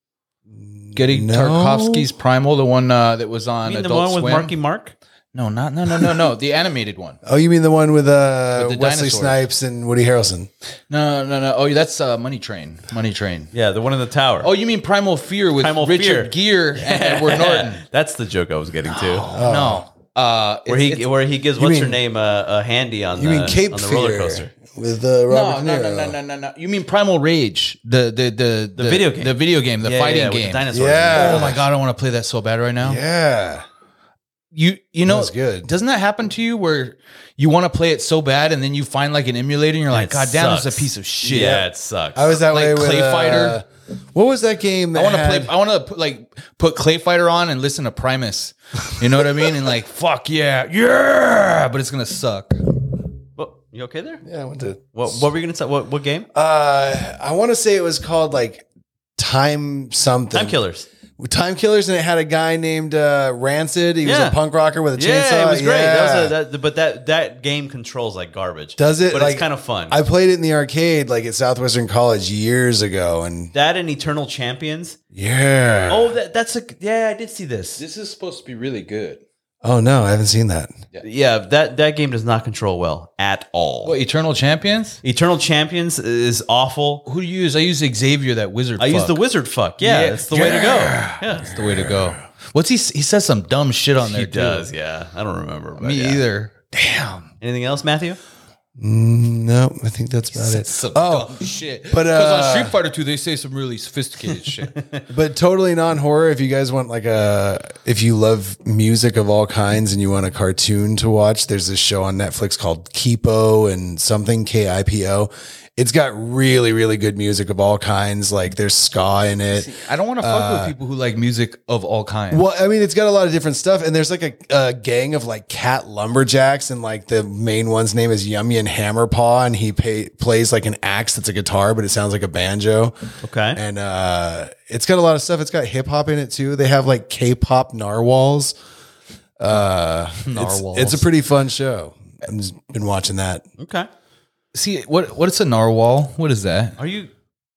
Getty No. Tarkovsky's Primal, the one that was on You mean the Adult one with Swim? Marky Mark? No, the animated one. Oh, you mean the one with the Wesley dinosaurs. Snipes and Woody Harrelson? No. Oh, that's Money Train. Money Train. Yeah, the one in the tower. Oh, you mean Primal Fear with Primal Richard Fear. Gere and Edward Norton? That's the joke I was getting to. No. Where he gives what's her mean- name a handy on You the mean Cape on the Fear roller coaster. with Robert De Niro? No. You mean Primal Rage, the video game. the video game, the fighting with the game. dinosaurs. Yeah. Oh my god, I want to play that so bad right now. Yeah. You know, That's good. Doesn't that happen to you where you want to play it so bad and then you find like an emulator and you're like, It God damn, this is sucks. a piece of shit. Yeah, it sucks. I was that Like way with Clay Fighter. What was that game? That I want to had- play. I want to put Clay Fighter on and listen to Primus. You know what I mean? And like, fuck yeah, but it's gonna suck. Well, you okay there? Yeah, I went to. What were you gonna say? What game? I want to say it was called like Time something. Time Killers. Time Killers, and it had a guy named Rancid. He was Yeah. a punk rocker with a chainsaw. Yeah, it was great. Yeah. But that game controls like garbage. Does it? But Like, it's kind of fun. I played it in the arcade, like at Southwestern College years ago, and that and Eternal Champions. yeah. Oh, that's I did see this. This is supposed to be really good. Oh no, I haven't seen that. Yeah, that game does not control well at all. What, Eternal Champions? Eternal Champions is awful. Who do you use? I use Xavier, that wizard. I use the wizard fuck. Yeah, that's the way to go. Yeah, That's the way to go. What's he? He says some dumb shit on there. he too. does. Yeah, I don't remember. But Me yeah. either. Damn. Anything else, Matthew? No, I think that's about it. Some Oh, dumb shit. but, Because on Street Fighter 2, they say some really sophisticated shit. but totally non-horror. If you guys want if you love music of all kinds and you want a cartoon to watch, there's this show on Netflix called Kipo and something Kipo. It's got really, really good music of all kinds. Like there's ska in it. I don't want to fuck with people who like music of all kinds. Well, I mean, it's got a lot of different stuff, and there's like a gang of like cat lumberjacks, and like the main one's name is Yummy and Hammerpaw, and he plays like an axe that's a guitar, but it sounds like a banjo. Okay. And it's got a lot of stuff. It's got hip hop in it too. They have like K-pop narwhals. Narwhals. It's a pretty fun show. I've just been watching that. Okay. See, what is a narwhal? What is that? Are you?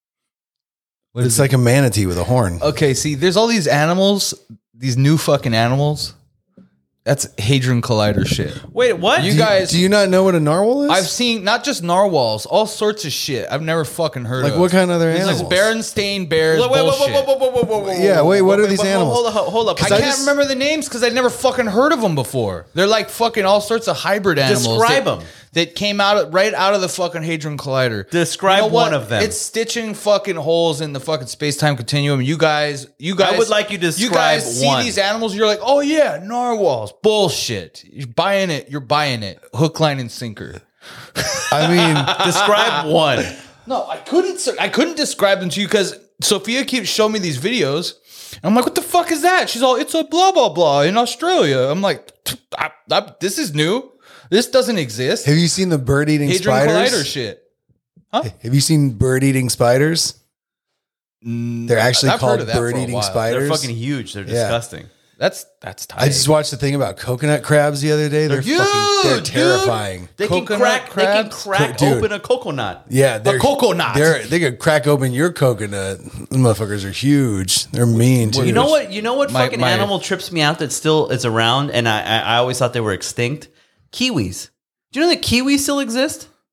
It's like a manatee with a horn. Okay, see, there's all these animals, these new fucking animals. That's Hadron Collider shit. Wait, what? You guys, Do you not know what a narwhal is? I've seen not just narwhals, all sorts of shit I've never fucking heard like of. what kind of other These animals? like Berenstain bears Wait, whoa, whoa, bullshit. whoa. Yeah, wait, what are these Wait, animals? Hold up. I can't remember the names because I'd never fucking heard of them before. They're like fucking all sorts of hybrid animals. Describe that- them. That came right out of the fucking Hadron Collider. Describe what? one of them. It's stitching fucking holes in the fucking space-time continuum. You guys. I would like you to You describe guys see one. these animals, you're like, oh yeah, narwhals. Bullshit. You're buying it. Hook, line, and sinker. I mean, Describe one. No, I couldn't describe them to you because Sophia keeps showing me these videos. And I'm like, what the fuck is that? She's all, it's a blah, blah, blah in Australia. I'm like, this is new. This doesn't exist. have you seen the bird-eating Hadron spiders? Collider shit. Have you seen bird-eating spiders? They're actually I've heard called of that for a bird-eating while. spiders. They're fucking huge. They're Yeah. disgusting. That's tight. I just watched the thing about coconut crabs the other day. They're they're dude. terrifying. They can Coconut crack crabs? Dude. open a coconut. Yeah, they're coconut. They could crack open your coconut. Those motherfuckers are huge. They're mean too. You know what? My- Fucking my- animal trips me out that still is around, and I always thought they were extinct. Kiwis. Do you know that kiwis still exist?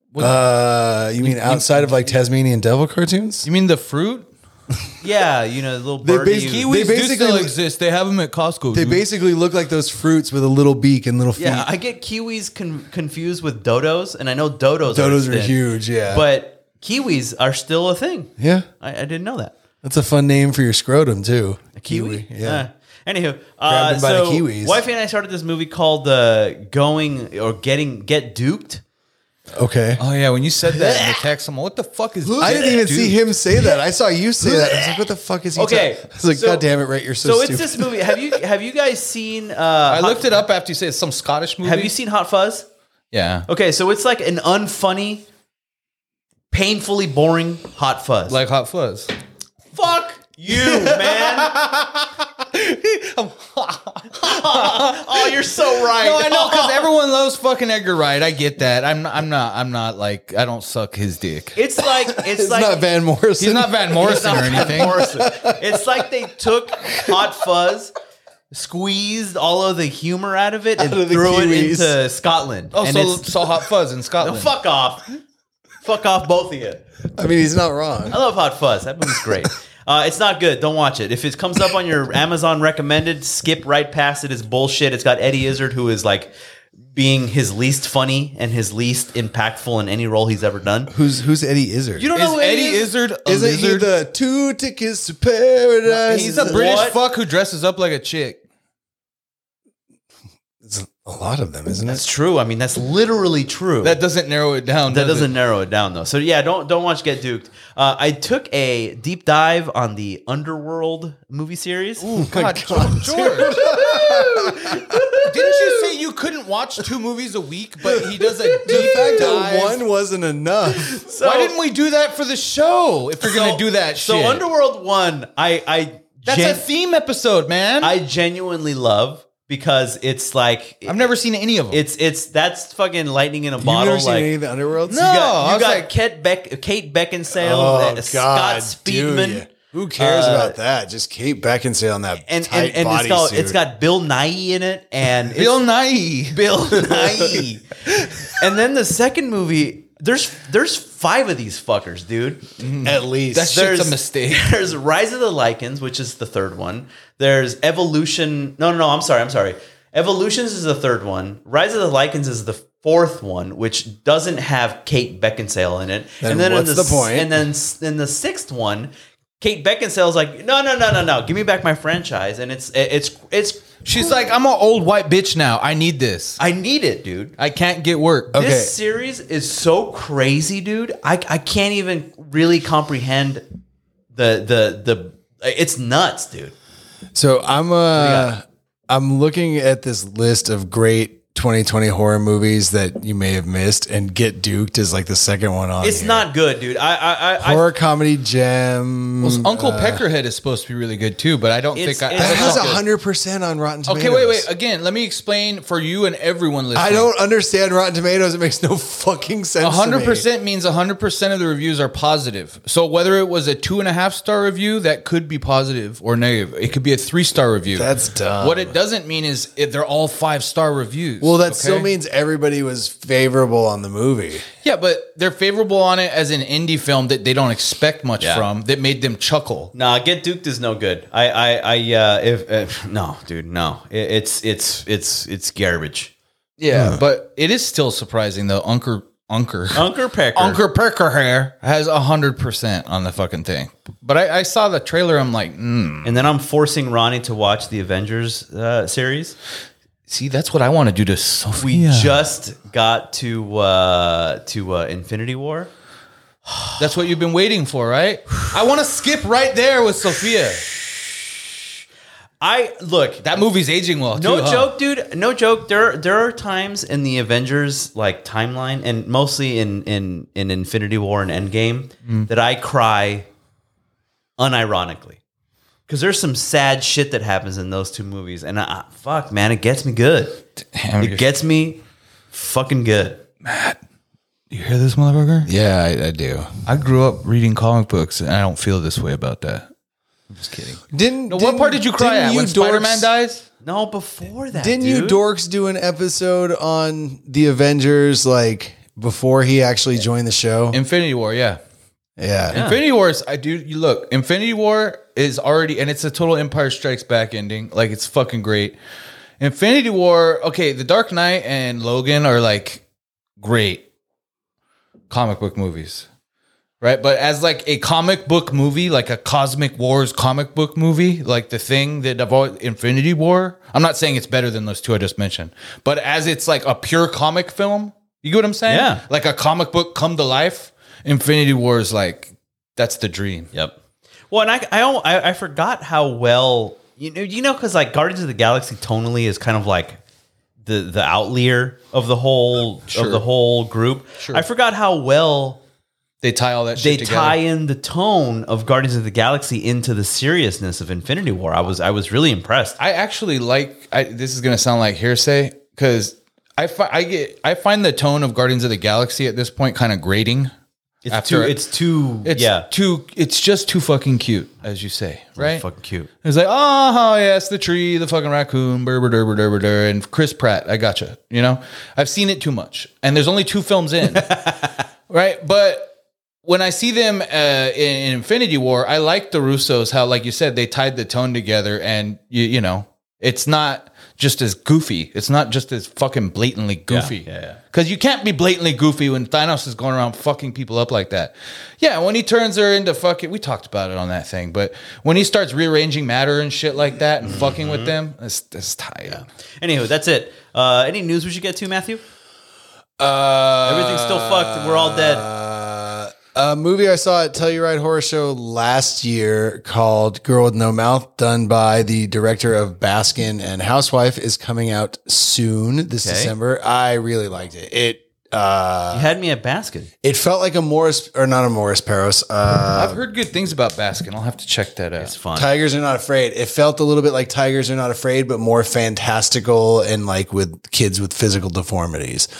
You mean outside of like Tasmanian Devil cartoons? You mean the fruit? Yeah, you know, the little They birdie. basically- Kiwis do basically still look- exist. They have them at Costco. They dude. basically look like those fruits with a little beak and little feet. Yeah, I get kiwis confused with dodos, and I know dodos. Dodos are extinct, huge, yeah. but kiwis are still a thing. Yeah, I didn't know that. that's a fun name for your scrotum too. A kiwi. Yeah. Anywho, Grabbed by the so kiwis. wifey and I started this movie called Get Duked. Okay. Oh yeah, when you said that in the text, I'm like, what the fuck is? I didn't even dude? see him say that. I saw you say that. I was like, "What the fuck is he?" Okay, talking? I was like, so- "God damn it, right? You're so, So stupid." it's this movie. Have you guys seen? I looked it up after you said it's some Scottish movie. Have you seen Hot Fuzz? Yeah, Okay, so it's like an unfunny, painfully boring Hot Fuzz. like Hot Fuzz. fuck you, man. Oh, you're so right. No, I know because everyone loves fucking Edgar Wright. I get that. I'm not like I don't suck his dick. It's like it's not Van Morrison. He's not Van Morrison or anything. It's like they took Hot Fuzz, squeezed all of the humor out of it, and Out of the threw it Kiwis. into Scotland. Oh, and so Hot Fuzz in Scotland. fuck off. Fuck off, both of you. I mean, he's not wrong. I love Hot Fuzz. That movie's great. It's not good. Don't watch it. If it comes up on your Amazon recommended, skip right past it. It's bullshit. It's got Eddie Izzard, who is like being his least funny and his least impactful in any role he's ever done. Who's Eddie Izzard? You don't Is know who Eddie is? Izzard a Isn't lizard? he the 2 tickets to paradise? He's a British What? fuck who dresses up like a chick. It's a lot of them, isn't That's it? true. I mean, that's literally true. That doesn't narrow it down. That does doesn't it? narrow it down though. So yeah, don't watch Get Duked. I took a deep dive on the Underworld movie series. God, George. Didn't you say you couldn't watch 2 movies a week, but he does a The deep fact dive? that one wasn't enough. So, Why didn't we do that for the show? If you're gonna do that shit, So Underworld 1, that's a theme episode, man. I genuinely love because it's like I've never seen any of them. that's fucking lightning in a You've bottle. never seen Like any of the Underworlds? you No. I got was like- Kate Beckinsale, Oh, Scott Speedman. dude. Who cares about that? Just Kate Beckinsale in that And tight it's bodysuit. got Bill Nighy in it, and Bill Nighy. Bill Nighy. And then the second movie, there's 5 of these fuckers, dude. At least. That shit's a mistake. There's Rise of the Lycans, which is the third one. There's Evolution. No, I'm sorry. Evolutions is the third one. Rise of the Lycans is the fourth one, which doesn't have Kate Beckinsale in it. Then what's the point? And then in the sixth one, Kate Beckinsale's like, no, give me back my franchise. And it's She's like, I'm an old white bitch now. I need this. I need it, dude. I can't get work. Okay. This series is so crazy, dude. I can't even really comprehend the it's nuts, dude. So I'm looking at this list of great 2020 horror movies that you may have missed, and Get Duked is like the second one on. It's here. not good, dude. horror comedy gem. Well, Uncle Peckerhead is supposed to be really good too, but I don't It's- think I. it's That has not good. 100% on Rotten Tomatoes. Okay, wait. Again, let me explain for you and everyone listening. I don't understand Rotten Tomatoes. It makes no fucking sense. 100% means 100% of the reviews are positive. So whether it was a 2.5-star review, that could be positive or negative. It could be a 3-star review. That's dumb. What it doesn't mean is if they're all 5-star reviews. Well, that okay? still means everybody was favorable on the movie. Yeah, but they're favorable on it as an indie film that they don't expect much from, that made them chuckle. Nah, Get Duked is no good. No, dude, no. It's garbage. Yeah, but it is still surprising though. Unker Peckerhead has 100% on the fucking thing. But I saw the trailer. I'm like, And then I'm forcing Ronnie to watch the Avengers series. see, that's what I want to do to Sophia. We just got to Infinity War. That's what you've been waiting for, right? I want to skip right there with Sophia. That movie's aging well. No too, huh? joke, dude. No joke. There are times in the Avengers like timeline, and mostly in Infinity War and Endgame, that I cry unironically. Because there's some sad shit that happens in those two movies, and fuck, man, it gets me good. Damn, It gets me fucking good. you hear this, motherfucker? Yeah, I do. I grew up reading comic books, and I don't feel this way about that. I'm just kidding. What part did you cry at? When Spider-Man dies? No, before that, Didn't dude. you dorks do an episode on the Avengers like before he actually joined the show. Infinity War, yeah. Yeah. Infinity War is, you look, Infinity War is already, and it's a total Empire Strikes Back ending. Like, it's fucking great. Infinity War, okay, The Dark Knight and Logan are like great comic book movies, right? But as like a comic book movie, like a Cosmic Wars comic book movie, like the thing that Infinity War, I'm not saying it's better than those two I just mentioned, but as it's like a pure comic film, you get what I'm saying? Yeah. Like a comic book come to life, Infinity War is like, that's the dream. Yep. Well, and I forgot how well because like Guardians of the Galaxy tonally is kind of like the outlier of the whole group. Sure. I forgot how well They tie all that they shit together. tie in the tone of Guardians of the Galaxy into the seriousness of Infinity War. I was really impressed. I actually this is going to sound like hearsay because I find the tone of Guardians of the Galaxy at this point kind of grating. It's just too fucking cute, as you say, right? Fucking cute. It's like, oh yes, the tree, the fucking raccoon, and Chris Pratt. I gotcha. You know, I've seen it too much, and there's only 2 films in, right? But when I see them in Infinity War, I like the Russos. How, like you said, they tied the tone together, and you know, it's not just as goofy. It's not just as fucking blatantly goofy. Yeah. Because you can't be blatantly goofy when Thanos is going around fucking people up like that. Yeah, when he turns her into fucking... We talked about it on that thing, but when he starts rearranging matter and shit like that and fucking with them, that's tight. Yeah. Anywho, that's it. Any news we should get to, Matthew? Everything's still fucked. We're all dead. A movie I saw at Telluride Horror Show last year called Girl with No Mouth, done by the director of Baskin and Housewife, is coming out soon this December. I really liked it. You had me at Baskin. It felt like not a Morris Peros. I've heard good things about Baskin. I'll have to check that out. It's fun. Tigers Are Not Afraid. It felt a little bit like Tigers Are Not Afraid, but more fantastical and like with kids with physical deformities.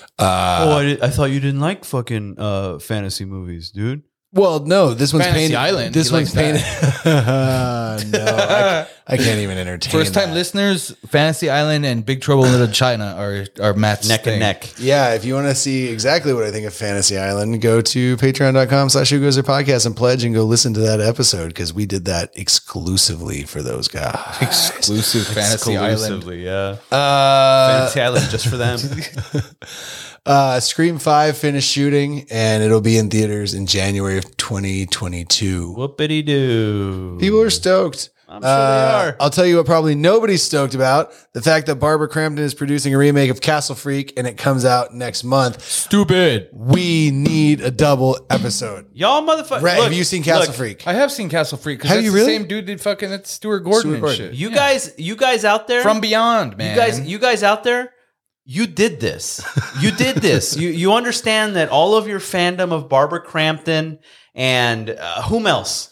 I thought you didn't like fucking fantasy movies, dude. Well, no, this one's Fantasy painted. Island. This He one's likes painted. No, I can't even entertain. First time that. Listeners, Fantasy Island and Big Trouble in Little China are Matt's Neck thing. and neck. Yeah, if you want to see exactly what I think of Fantasy Island, go to patreon.com/whogoeserpodcast and pledge and go listen to that episode because we did that exclusively for those guys. Exclusive Fantasy Island. Yeah. Fantasy Island just for them. Scream 5 finished shooting and it'll be in theaters in January of 2022. Whoopity doo. People are stoked. I'm sure they are. I'll tell you what probably nobody's stoked about. The fact that Barbara Crampton is producing a remake of Castle Freak and it comes out next month. Stupid. We need a double episode. Y'all motherfuckers. Rhett, have you seen Castle Freak? I have seen Castle Freak because Have that's you the really? same dude that fucking that's Stuart Gordon and Gordon. shit. You guys out there? From Beyond, man. You guys out there? You did this. You did this. You understand that all of your fandom of Barbara Crampton and whom else?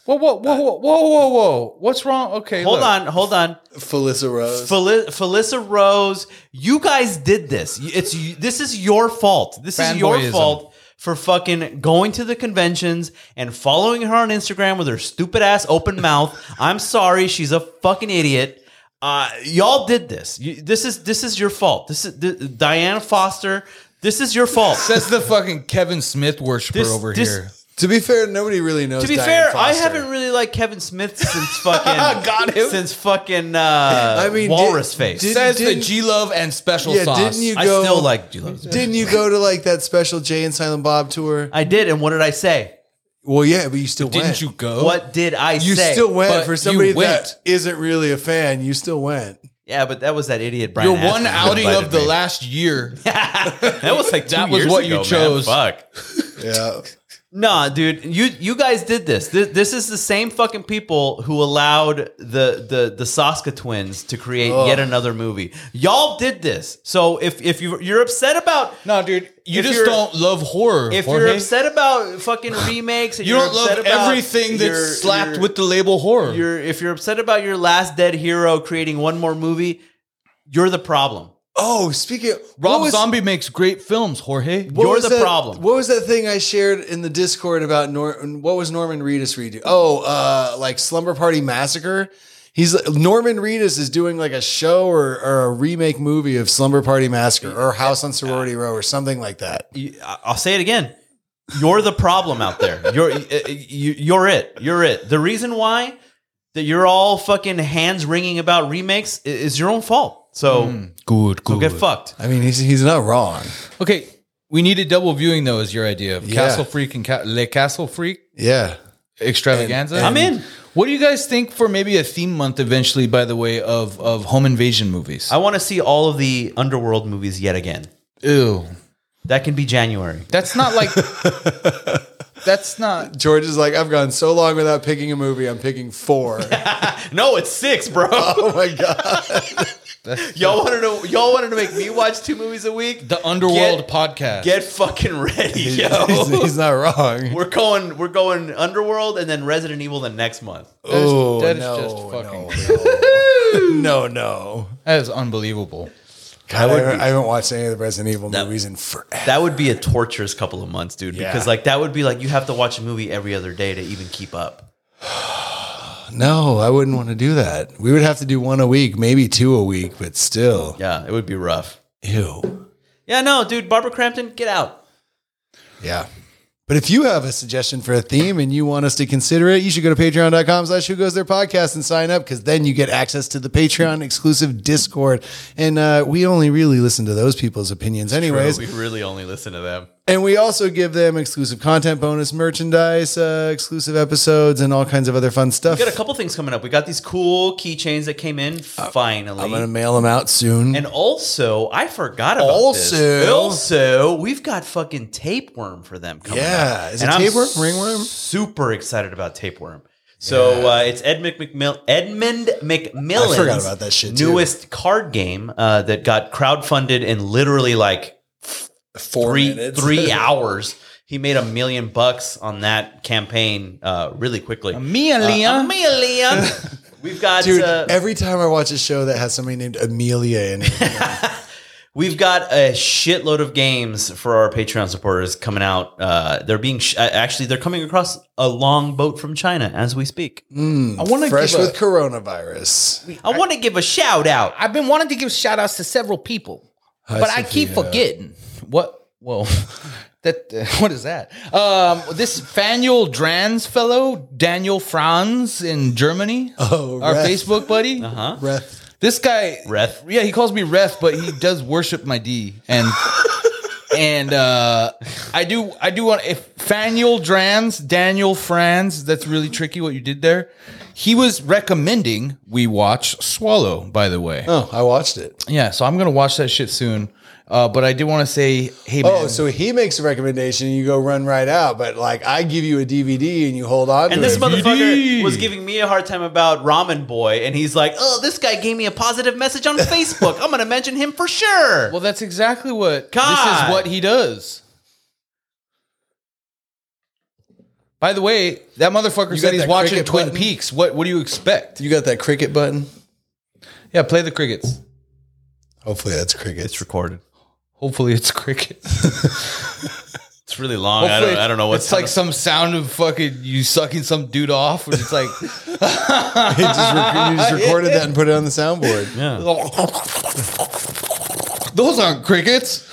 Whoa. What's wrong? Okay, Hold look. on. Felissa Rose. Felissa Rose. You guys did this. This is your fault. This is your Fanboyism. fault for fucking going to the conventions and following her on Instagram with her stupid ass open mouth. I'm sorry. She's a fucking idiot. Y'all did this. This is your fault. This is Diana Foster. This is your fault. Says the fucking Kevin Smith worshiper over here. To be fair, nobody really knows. To be Diane fair, Foster. I haven't really liked Kevin Smith since fucking Got him. since fucking I mean, Walrus Face. Says the didn't- G Love and Special Yeah, Sauce. didn't you I go? still like G-Love. Didn't you go to like that special Jay and Silent Bob tour? I did, and what did I say? Well, yeah, but you still went. Didn't you go? What did I You say? still went But for you somebody went. that isn't really a fan. You still went. Yeah, but that was that idiot Brian. Your one Ashton who outing invited of the me. last year. That was like 2 That was years what ago, you man. chose. Fuck. Yeah. Nah, dude, you guys did this. This is the same fucking people who allowed the Saska twins to create yet another movie. Y'all did this. So if you're upset about No, dude, you If just you're- don't love horror. if Jorge. you're upset about fucking remakes, and you you're don't upset love about everything your- that's slapped your- with the label horror. if you're upset about your last dead hero creating one more movie, you're the problem. Oh, speaking of Rob Zombie makes great films, Jorge. what You're was the that- problem. What was that thing I shared in the Discord about what was Norman Reedus redo? Oh, like Slumber Party Massacre. Norman Reedus is doing like a show or a remake movie of Slumber Party Massacre or House on Sorority Row or something like that. I'll say it again. You're the problem out there. You're it. You're it. The reason why that you're all fucking hands wringing about remakes is your own fault. So Good. so get fucked. I mean, he's not wrong. Okay, we need a double viewing though. Is your idea of Yeah. Castle Freak and Le Castle Freak Yeah. extravaganza? And- I'm in. What do you guys think for maybe a theme month eventually? By the way, of home invasion movies. I want to see all of the Underworld movies yet again. Ew, That can be January. that's not like. That's not. George is like, I've gone so long without picking a movie. I'm picking 4. No, it's 6, bro. Oh my God. Y'all wanted to make me watch 2 movies a week? The Underworld podcast. Get fucking ready, yo. He's not wrong. We're going Underworld and then Resident Evil the next month. Oh, that is no, just fucking. no. That is unbelievable. God, I haven't watched any of the Resident Evil movies in forever. That would be a torturous couple of months, dude. Yeah. Because like that would be like you have to watch a movie every other day to even keep up. No, I wouldn't want to do that. We would have to do 1 a week, maybe 2 a week, but still. Yeah, it would be rough. Ew. Yeah, no, dude, Barbara Crampton, get out. Yeah. But if you have a suggestion for a theme and you want us to consider it, you should go to patreon.com/Who Goes There podcast and sign up, because then you get access to the Patreon exclusive Discord. And we only really listen to those people's opinions anyways. We really only listen to them. And we also give them exclusive content, bonus merchandise, exclusive episodes, and all kinds of other fun stuff. We got a couple things coming up. We got these cool keychains that came in finally. I'm going to mail them out soon. And also, I forgot about this. Also, we've got fucking Tapeworm for them coming up. Yeah. Is it And I'm tapeworm? Ringworm? Super excited about Tapeworm. So it's Edmund McMillan's I forgot about that shit, too. newest card game that got crowdfunded in literally like 4 minutes. 3 hours. He made $1 million on that campaign really quickly. Amelia. We've got Dude, every time I watch a show that has somebody named Amelia in it, we've got a shitload of games for our Patreon supporters coming out. They're being actually they're coming across a long boat from China as we speak. I want to fresh give with coronavirus. I want to give a shout out. I've been wanting to give shout outs to several people, but I keep forgetting. What? Whoa. What is that? This Faniel Drans fellow, Daniel Franz in Germany. Oh, our Reth. Facebook buddy. Breath. This guy, Reth? Yeah, he calls me Reth, but he does worship my D. And I do want, if Faniel Drans, Daniel Franz, that's really tricky what you did there. He was recommending we watch Swallow, by the way. Oh, I watched it. Yeah, so I'm gonna watch that shit soon. But I did want to say, hey man. Oh, so he makes a recommendation and you go run right out, but like I give you a DVD and you hold on to And this it. motherfucker was giving me a hard time about Ramen Boy, and he's like, "Oh, this guy gave me a positive message on Facebook. I'm gonna mention him for sure." Well, that's exactly what this God. is what he does. By the way, that motherfucker You said got he's that watching cricket Twin button? Peaks. What do you expect? You got that cricket button? Yeah, play the crickets. Hopefully that's cricket. It's recorded. Hopefully it's crickets. It's really long. I don't know what's It's like some sound of fucking you sucking some dude off. It's like You just recorded that and put it on the soundboard. Yeah. those aren't crickets.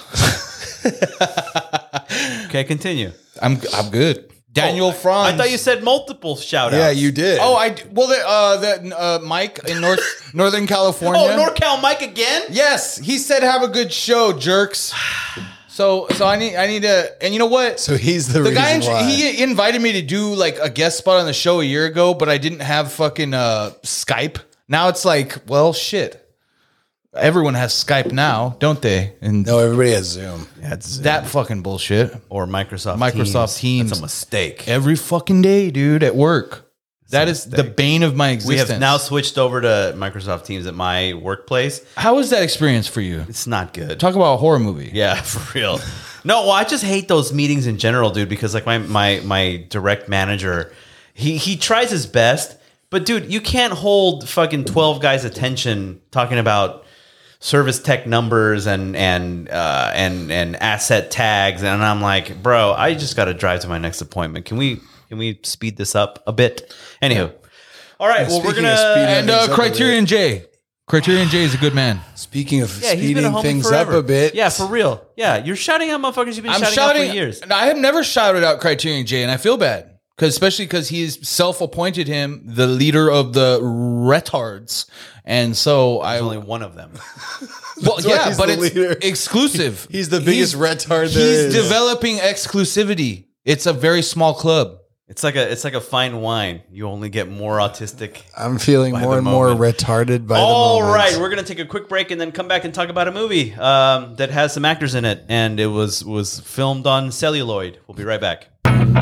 Okay, continue. I'm good. Daniel Franz. I thought you said multiple shout outs. Yeah, you did. Oh, that Mike in Northern California. Oh, NorCal Mike again? Yes, he said have a good show, jerks. So I need to, and you know what? So he's the guy reason why. he invited me to do like a guest spot on the show a year ago, but I didn't have fucking Skype. Now it's like, well, shit. Everyone has Skype now, don't they? And No, everybody has Zoom. that fucking bullshit. Or Microsoft Teams. That's a mistake. Every fucking day, dude, at work. That is the bane of my existence. We have now switched over to Microsoft Teams at my workplace. How was that experience for you? It's not good. Talk about a horror movie. Yeah, for real. No, well, I just hate those meetings in general, dude, because like my direct manager, he tries his best, but dude, you can't hold fucking 12 guys' attention talking about service tech numbers and asset tags, and I'm like, bro, I just got to drive to my next appointment. Can we speed this up a bit? Anywho, All right. Well, we're Speaking gonna of speeding And things up a Criterion J. Criterion J is a good man. Speaking of he's been a speeding homie things forever. up a bit. Yeah, for real. Yeah, you're shouting out motherfuckers you've been I'm shouting shouting out for years. I have never shouted out Criterion J, and I feel bad especially because he's self-appointed him the leader of the retards, and so I There's only one of them. well, why yeah, he's but the it's leader. exclusive. He's the biggest retard there He's is. developing exclusivity. It's a very small club. It's like a fine wine. You only get more autistic. I'm feeling By more the and more moment. retarded by All the moment. right, we're gonna take a quick break and then come back and talk about a movie that has some actors in it, and it was filmed on celluloid. We'll be right back.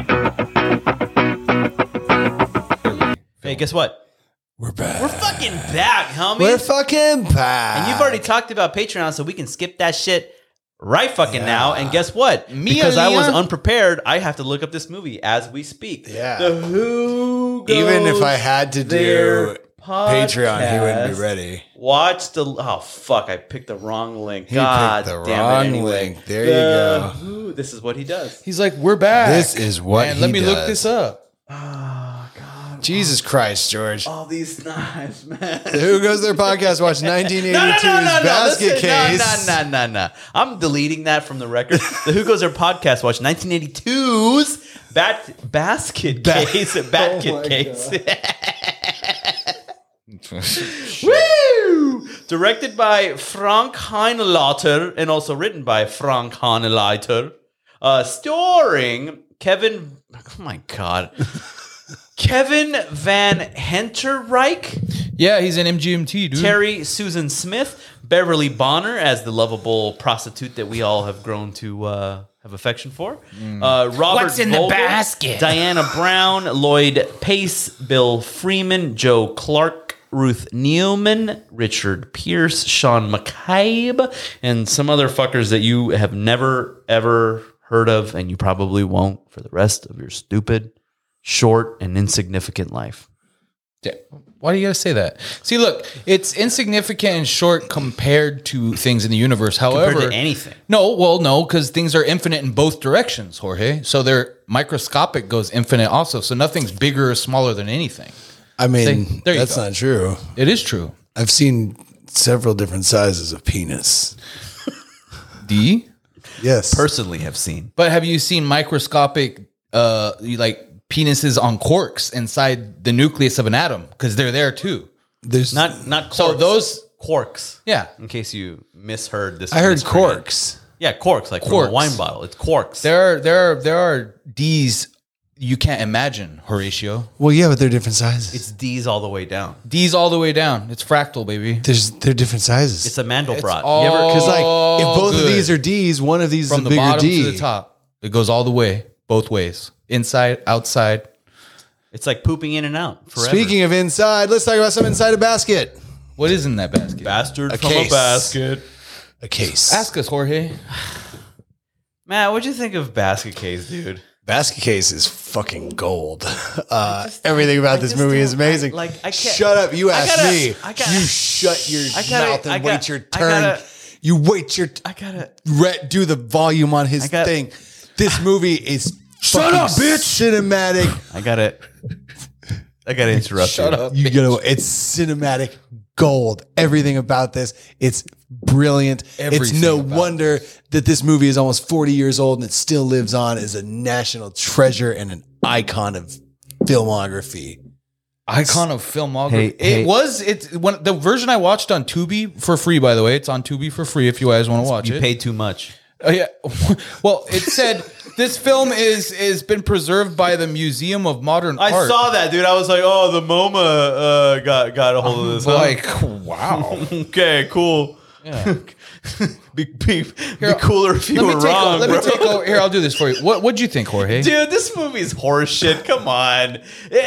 Hey, guess what? We're back. We're fucking back, homie. We're fucking back. And you've already talked about Patreon, so we can skip that shit right fucking now. And guess what? Mia Because I was Leon? unprepared, I have to look up this movie as we speak. Yeah. The Who Even if Goes I had to Their do Patreon, he wouldn't be Podcast. ready. Watch the. Oh fuck! I picked the wrong link. He God picked the damn wrong it. Anyway, link. There you go. Who, this is what he does. He's like, we're back. This is what Man, he let me look does. this up. Jesus Christ, George. All these knives, man. Who Goes Their Podcast? Watch 1982's Basket Case. No. I'm deleting that from the record. The Who Goes There podcast. Watch 1982's Basket Case. Basket Case. Woo! Directed by Frank Heinleiter and also written by Frank Heinleiter. Starring Kevin. Oh my God. Kevin Van Henterreich. Yeah, he's an MGMT, dude. Terry Susan Smith, Beverly Bonner as the lovable prostitute that we all have grown to have affection for. Robert What's in the Vogel, basket? Diana Brown, Lloyd Pace, Bill Freeman, Joe Clark, Ruth Neiman, Richard Pierce, Sean McCabe, and some other fuckers that you have never, ever heard of, and you probably won't for the rest of your stupid, short, and insignificant life. Yeah. Why do you gotta say that? See, look, it's insignificant and short compared to things in the universe. However, Compared to anything. No, because things are infinite in both directions, Jorge. So their microscopic goes infinite also. So nothing's bigger or smaller than anything. I mean, There you that's go. not true. It is true. I've seen several different sizes of penis. D. Yes. Personally have seen. But have you seen microscopic, like penises on corks inside the nucleus of an atom? Because they're there too. There's Not quarks. So those, Quarks. yeah. In case you misheard this. I heard misheard it. corks. Yeah, corks, like from Quarks. a wine bottle. It's quarks. There are D's you can't imagine, Horatio. Well, yeah, but they're different sizes. It's D's all the way down. D's all the way down. It's fractal, baby. They're different sizes. It's a Mandelbrot. all- You ever- Because like if both of good. these are D's, one of these From is a the bigger bottom D. to the top. It goes all the way, both ways. Inside, outside. It's like pooping in and out forever. Speaking of inside, let's talk about some inside a basket. What is in that basket? Bastard A from case. a basket. A case. Ask us, Jorge. Matt, what'd you think of Basket Case, dude? Basket case is fucking gold. Everything about this movie is amazing. I can't. Shut up. You I asked gotta- me. I gotta- You shut your I gotta- mouth and I wait got- your I turn. gotta- You wait your I gotta. do the volume on his got- thing. This movie is Shut fucking up, bitch. cinematic. I gotta interrupt Shut you. up. You gotta. It's cinematic gold. Everything about this. It's brilliant. It's Everything no about wonder that this movie is almost 40 years old and it still lives on as a national treasure and an icon of filmography. Icon of filmography. Hey, It's when the version I watched on Tubi for free, by the way. It's on Tubi for free if you guys want to watch You it. paid too much. Oh, yeah. Well, it said this film is been preserved by the Museum of Modern I Art. saw that, dude. I was like, oh, the MoMA got a hold of this. huh? Like, wow. Okay, cool. Yeah. Be cooler if you were wrong, Let bro. me take over. Here, I'll do this for you. What'd you think, Jorge? Dude, this movie's horseshit. Come on.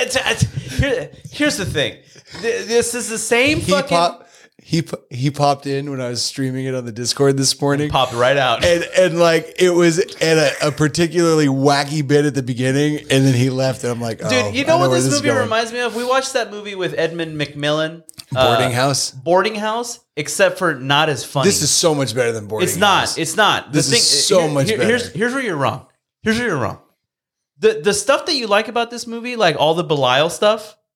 Here's the thing. This is the same fucking... He popped in when I was streaming it on the Discord this morning. Popped right out. And like it was at a particularly wacky bit at the beginning, and then he left, and I'm like, oh, Dude, you I know what where this is movie going. reminds me of? We watched that movie with Edmund McMillan. Boarding House. Boarding House, except for not as funny. This is so much better than Boarding It's not. House. It's not. This is so much better. Here's where you're wrong. Here's where you're wrong. The stuff that you like about this movie, like all the Belial stuff,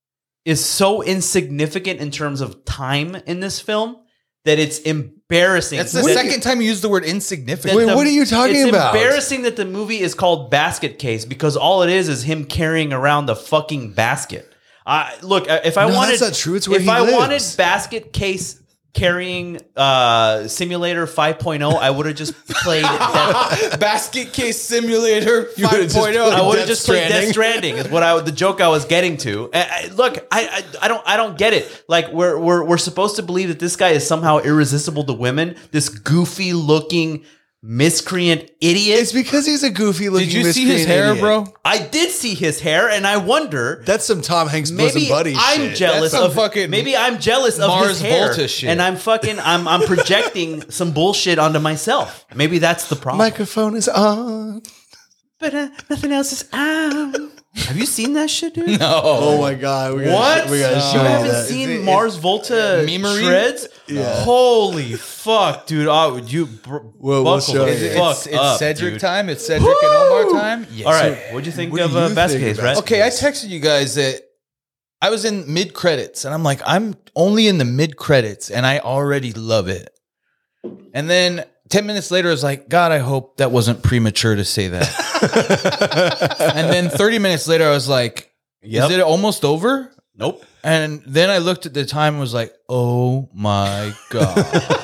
is so insignificant in terms of time in this film that it's embarrassing. That's the second time you used the word insignificant. Wait, what are you talking about? It's embarrassing that the movie is called Basket Case because all it is him carrying around the fucking basket. Look, if I wanted, that's not true. It's where if he I lives. wanted Basket Case carrying Simulator 5.0, I would have just played Basket Case Simulator You would've just 5.0. I would have Death just played Death Stranding. Stranding. Is the joke I was getting to. Look, I don't get it. Like we're supposed to believe that this guy is somehow irresistible to women. This goofy looking miscreant idiot. It's because he's a goofy looking. Did you see his hair, idiot. bro? I did see his hair, and I wonder. That's some Tom Hanks bosom Maybe buddy I'm shit. jealous That's some of fucking maybe I'm jealous of Mars his hair, Volta shit. and I'm projecting some bullshit onto myself. Maybe that's the problem. Microphone is on. But nothing else is on. Have you seen that shit, dude? No. Oh my god! We gotta show You you haven't that. seen Mars Volta memery? shreds? Yeah. Holy fuck, dude! Oh, you We'll buckle show the you. fuck It's up, Cedric dude. time. It's Cedric and Omar time. Yes. All right, what'd you think what of do you Basket think Case, of right? Basket Okay, I texted you guys that I was in mid credits, and I'm like, I'm only in the mid credits, and I already love it. And then 10 minutes later, I was like, God, I hope that wasn't premature to say that. And then 30 minutes later, I was like, Yep. is it almost over? Nope. And then I looked at the time and was like, oh my God.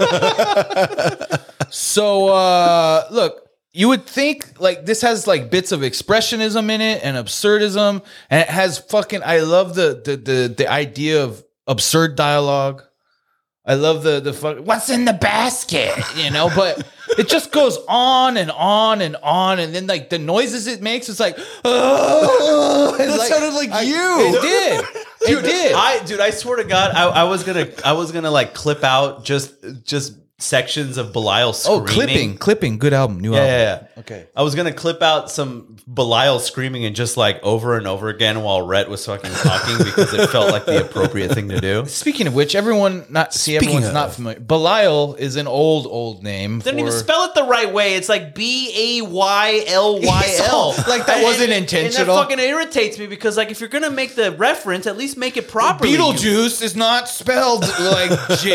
So, look, you would think like this has like bits of expressionism in it and absurdism. And it has fucking, I love the idea of absurd dialogue. I love the fuck, what's in the basket, you know, but it just goes on and on and on. And then like the noises it makes, it's like, oh, That sounded like you. It did. It did. I swear to God, I was gonna like clip out just sections of Belial screaming. Clipping. Good album. New album. Yeah. Okay. I was gonna clip out some Belial screaming and just like over and over again while Rhett was fucking talking because it felt like the appropriate thing to do. Speaking of which, everyone's not familiar. Belial is an old name. Didn't even spell it the right way. It's like Baylyl. Like that wasn't intentional. And that fucking irritates me because like if you're gonna make the reference, at least make it properly. Beetlejuice is not spelled like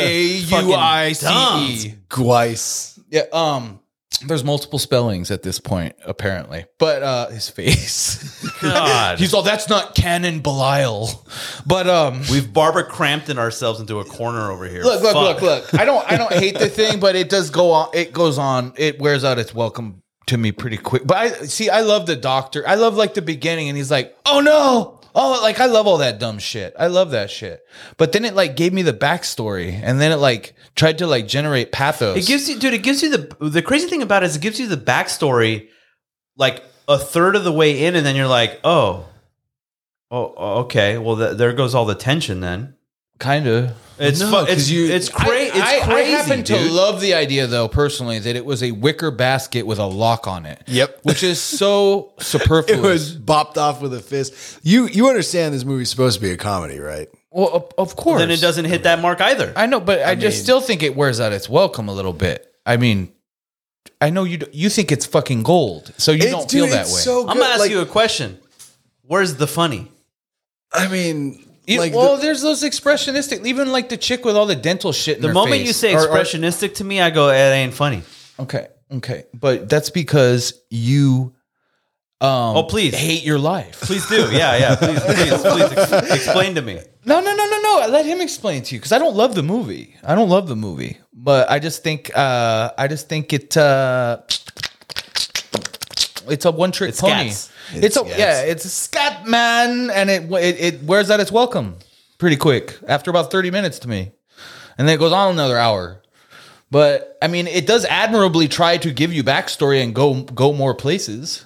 Juice. Gwice. Yeah. There's multiple spellings at this point, apparently. But his face. God. He's all, that's not canon Belial. But We've Barbara Crampton ourselves into a corner over here. look. Fuck. I don't hate the thing, but it does go on. It goes on. It wears out its welcome to me pretty quick. But I love the doctor. I love like the beginning, and he's like, oh no. Oh, like I love all that dumb shit. I love that shit. But then it like gave me the backstory, and then it like tried to like generate pathos. It gives you the crazy thing about it is it gives you the backstory like a third of the way in, and then you're like, oh, okay. Well, there goes all the tension then. Kind of. It's it's crazy. I happen dude. to love the idea, though, personally, that it was a wicker basket with a lock on it. Yep. Which is so superfluous. It was bopped off with a fist. You understand this movie's supposed to be a comedy, right? Well, of course. Then it doesn't hit that mark either. I know, but I just still think it wears out its welcome a little bit. I mean, I know you think it's fucking gold, so you don't feel that way. So good. I'm gonna ask you a question. Where's the funny? I mean, like there's those expressionistic, even like the chick with all the dental shit in The her moment face. you say expressionistic to me, I go, it ain't funny. Okay, but that's because you please hate your life. Please do. Yeah. Please explain to me. No. Let him explain to you because I don't love the movie. But I just think it's a one-trick pony. Scats. It's a scat man, and it wears out its welcome pretty quick after about 30 minutes to me, and then it goes on another hour. But I mean, it does admirably try to give you backstory and go more places.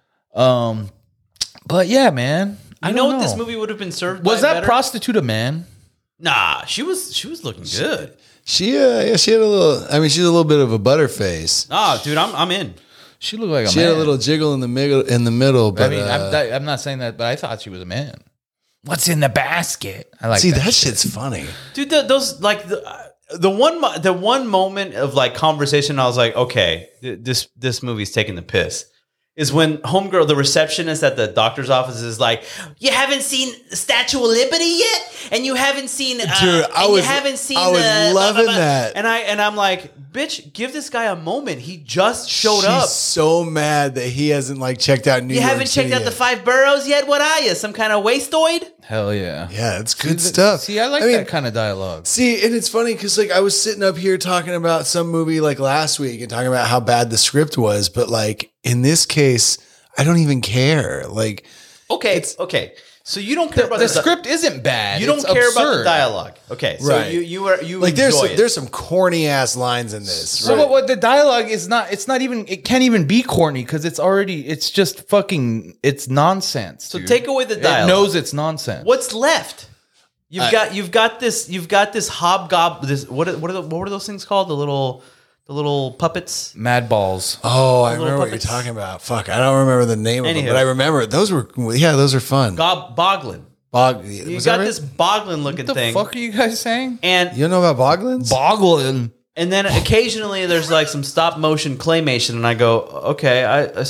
But yeah, man, I don't know what this movie would have been served. Was by that better? prostitute a man? Nah, she was looking good. she had a little. I mean, she's a little bit of a butterface. Ah, dude, I'm in. She looked like a She man. had a little jiggle in the middle. But I mean, I'm not saying that, but I thought she was a man. What's in the basket? I like see that. that shit's funny. Dude, those like the one moment of like conversation, I was like, okay, this movie's taking the piss. is when homegirl, the receptionist at the doctor's office, is like, "You haven't seen Statue of Liberty yet, and you haven't seen, Dude, I was loving that. And I'm like, bitch, give this guy a moment. He just showed She's up. so mad that he hasn't like checked out New You York haven't City checked out the yet. 5 boroughs yet. What are you? Some kind of wastoid? Hell yeah. Yeah, it's good stuff. See, I like mean, that kind of dialogue. See, and it's funny because like I was sitting up here talking about some movie like last week and talking about how bad the script was, but like in this case, I don't even care. Like, Okay, okay. So you don't care about The script isn't bad. You don't It's care about the absurd. dialogue. Okay, so Right. you like enjoy there's some corny ass lines in this. So what the dialogue is not, it's not even, it can't even be corny because it's just fucking, it's nonsense. So dude. take away the It dialogue. knows it's nonsense. What's left? You've got this hobgoblin. This what were those things called? The little puppets. Mad balls. Oh, I little remember what you're puppets. talking about. Fuck, I don't remember the name of them, Anywho. but I remember those were fun. Boglin. You You got this Boglin looking What the thing, fuck are you guys saying? and You don't know about Boglins? Boggling. and then occasionally there's like some stop motion claymation, and I go, okay, I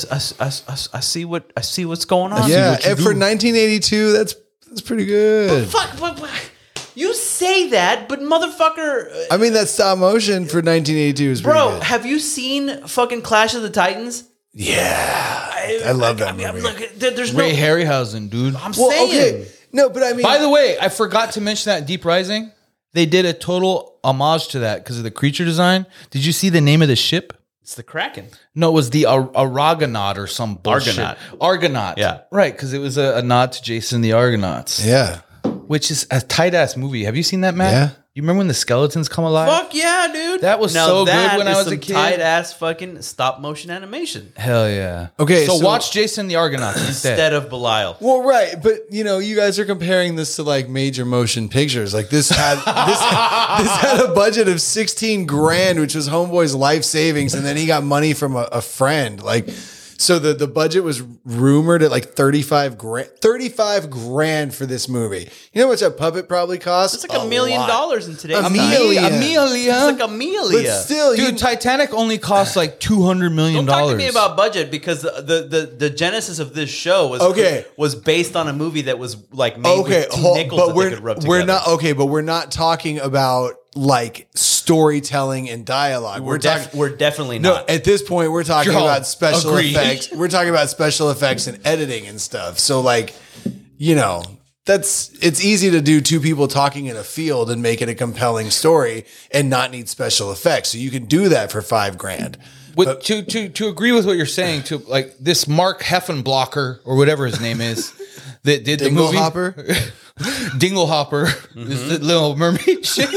see what's going on. Yeah, and for 1982, that's pretty good. Fuck, but you say that, but motherfucker, I mean, that stop motion for 1982 is pretty bro, good. have you seen fucking Clash of the Titans? Yeah, I love that movie. I'm looking, there's Ray no. Harryhausen, dude. I'm Well, saying. okay, no, but I mean, By the way, I forgot to mention that in Deep Rising, they did a total homage to that because of the creature design. Did you see the name of the ship? It's the Kraken. No, it was the Argonaut or some bullshit. Argonaut. Yeah. Right, because it was a nod to Jason the Argonauts, yeah, which is a tight-ass movie. Have you seen that, Matt? Yeah. You remember when the skeletons come alive? Fuck yeah, dude. That was Now so good that when I is was a some kid. tight ass fucking stop motion animation Hell yeah. Okay, so so- watch Jason the Argonauts instead. instead of Belial. Well, right, but you know, you guys are comparing this to like major motion pictures. Like this had this had a budget of 16 grand, which was Homeboy's life savings, and then he got money from a friend. Like, so the budget was rumored at like 35 grand. 35 grand for this movie. You know how much a puppet probably cost? It's like $1 million in today's A time. million. Amelia. It's like Amelia. But still, Dude, Titanic only cost like $200 million. Don't talk to me about budget because the genesis of this show was based on a movie that was like made with two nickels that they could rub together. but we're not talking about like storytelling and dialogue. We're definitely No, not. at this point, we're talking Y'all about special agree. effects. We're talking about special effects and editing and stuff. So, like, you know, it's easy to do two people talking in a field and make it a compelling story and not need special effects. So you can do that for $5 grand. With, to agree with what you're saying, to like this Mark Heffenblocker or whatever his name is that did the movie Dinglehopper? Dinglehopper is the Little Mermaid shit.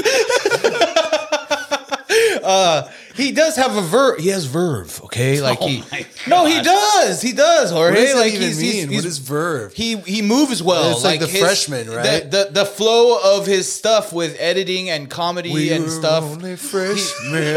He does have a verve. He has verve. Okay, like he does. He does. Jorge. What does that like even mean? What is verve? He moves well. It's like the freshman, right? The flow of his stuff with editing and comedy and stuff. Only freshmen.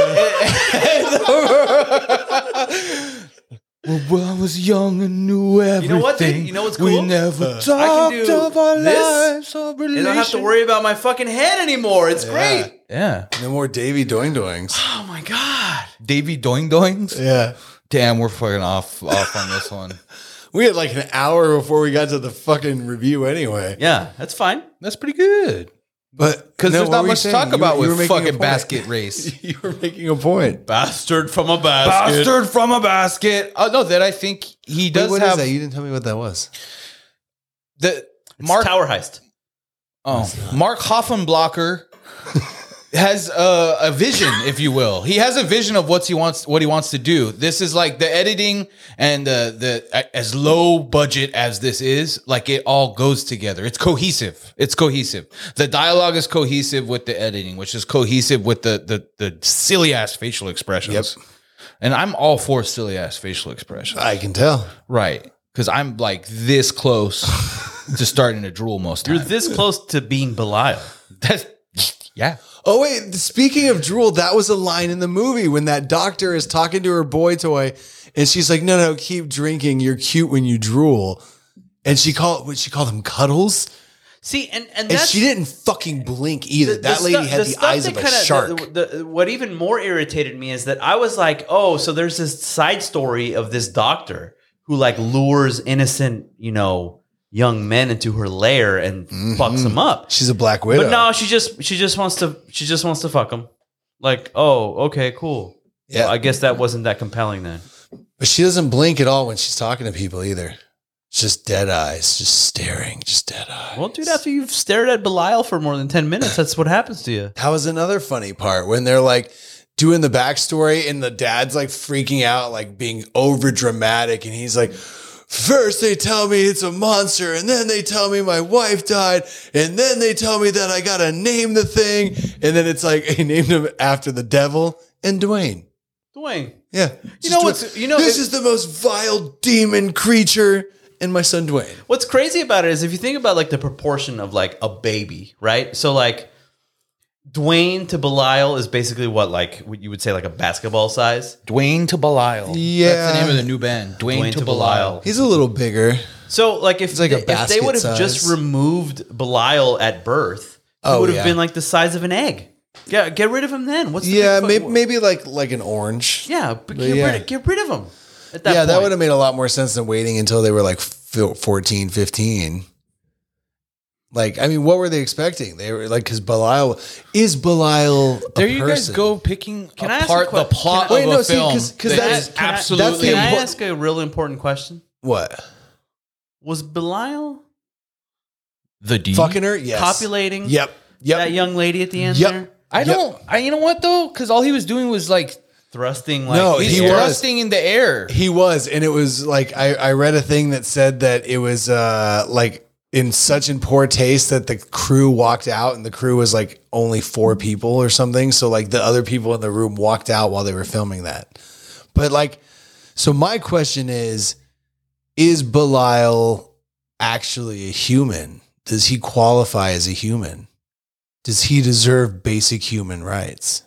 Well, I was young and knew everything. know what, dude? You know what's cool? We never I talked can do of our this. lives of I don't have to worry about my fucking head anymore. It's great. Yeah. No more Davy Doing Doings. Oh my god. Davy Doing Doings? Yeah. Damn, we're fucking off on this one. We had like an hour before we got to the fucking review anyway. Yeah, that's fine. That's pretty good. But Because no, there's what not were you much to saying? talk about You were with making a fucking point. basket race. You were making a point. Bastard from a basket. Bastard from a basket. Oh no, that I think he does What have is that? You didn't tell me what that was. the Mark Mark Tower Heist. Mark Hoffenblocker has a vision, if you will. He has a vision of what he wants to do. This is like the editing and the as low budget as this is, like it all goes together. It's cohesive. The dialogue is cohesive with the editing, which is cohesive with the silly ass facial expressions. Yep. And I'm all for silly ass facial expressions. I can tell. Right. Because I'm like this close to starting to drool most You're times. this close to being Belial. That's yeah. Oh wait, speaking of drool, that was a line in the movie when that doctor is talking to her boy toy, and she's like, "No, keep drinking. You're cute when you drool." And she called them cuddles, See, and and that's, she didn't fucking blink either. That lady had the stuff eyes that of a shark. What even more irritated me is that I was like, oh, so there's this side story of this doctor who like lures innocent, young men into her lair and fucks them up. She's a Black Widow. But no, she just wants to fuck them. Like, oh, okay, cool. Yeah. Well, I guess that wasn't that compelling then. But she doesn't blink at all when she's talking to people either. It's just dead eyes, just staring, just dead eyes. Well, dude, after you've stared at Belial for more than 10 minutes, that's what happens to you. That was another funny part when they're like doing the backstory and the dad's like freaking out, like being over dramatic. And he's like, first they tell me it's a monster, and then they tell me my wife died, and then they tell me that I got to name the thing. And then it's like, he named him after the devil and Dwayne. Dwayne. Yeah. This is the most vile demon creature. And my son Dwayne. What's crazy about it is if you think about like the proportion of like a baby, right? So like Dwayne to Belial is basically what you would say like a basketball size. Dwayne to Belial. Yeah. That's the name of the new band. Dwayne to Belial. He's a little bigger. So like if like a if they basket would have size. just removed Belial at birth, it would have been like the size of an egg. Yeah, get rid of him then. What's the big maybe like an orange. Yeah, but get rid of him. At that point. That would have made a lot more sense than waiting until they were like 14, 15. Like, I mean, what were they expecting? They were like, because Belial a There you guys person? go picking Can I ask apart a the plot Wait, of no, a see, film. 'cause that that's- is can I- absolutely. Can I What- ask a real important question? What? Was Belial the D. Fucking her? Yes. copulating Yep. that young lady at the end Yep. there? You know what though? Because all he was doing was like Thrusting like No, in he the was. air? thrusting in the air. He was, and it was like I read a thing that said that it was like in poor taste that the crew walked out, and the crew was like only 4 people or something. So like the other people in the room walked out while they were filming that. But like, so my question is Belial actually a human? Does he qualify as a human? Does he deserve basic human rights?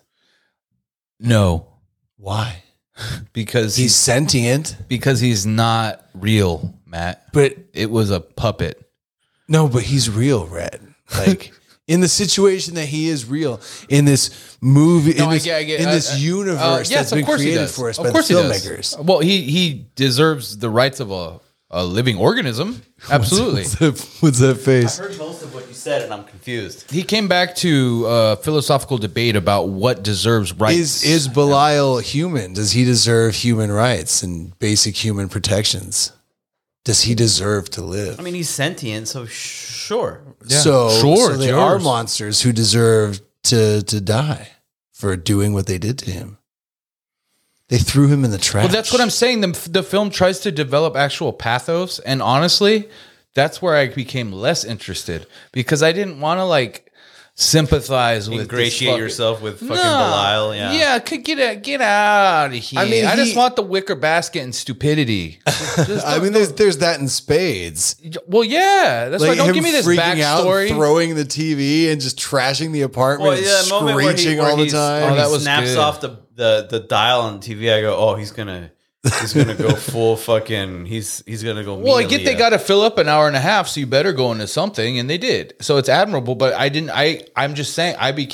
No, Why? because He's sentient, because he's not real, Matt. but It was a puppet. no, but he's real, Red. Like in the situation that he is real in this movie, in this, I get in this universe yes, that's been of course he created does. for us Of by the course he does. filmmakers. Well, he deserves the rights of a living organism. Absolutely. What's that face? I heard most of what you said and I'm confused. He came back to a philosophical debate about what deserves rights. Is Belial human? Does he deserve human rights and basic human protections? Does he deserve to live? I mean, he's sentient, so sure. so sure, it's they are yours. monsters who deserve to die for doing what they did to him. They threw him in the trash. Well, that's what I'm saying. The film tries to develop actual pathos, and honestly, that's where I became less interested because I didn't want to like sympathize with Ingratiate yourself with fucking No. Belial. Yeah. Yeah, could get out of here. I mean, I just he- want the wicker basket and stupidity. I mean, there's that in spades. Well, yeah, that's why. Don't him give me this freaking out, backstory. throwing the TV and just trashing the apartment, Well, yeah, and the moment where screeching all the he time. Oh, that was snaps good. off the dial on the TV. I go, oh, he's gonna go full fucking. He's gonna go. Well, I Mia get they Leah. got to fill up an hour and a half, so you better go into something, and they did. So it's admirable, but I didn't. I'm just saying,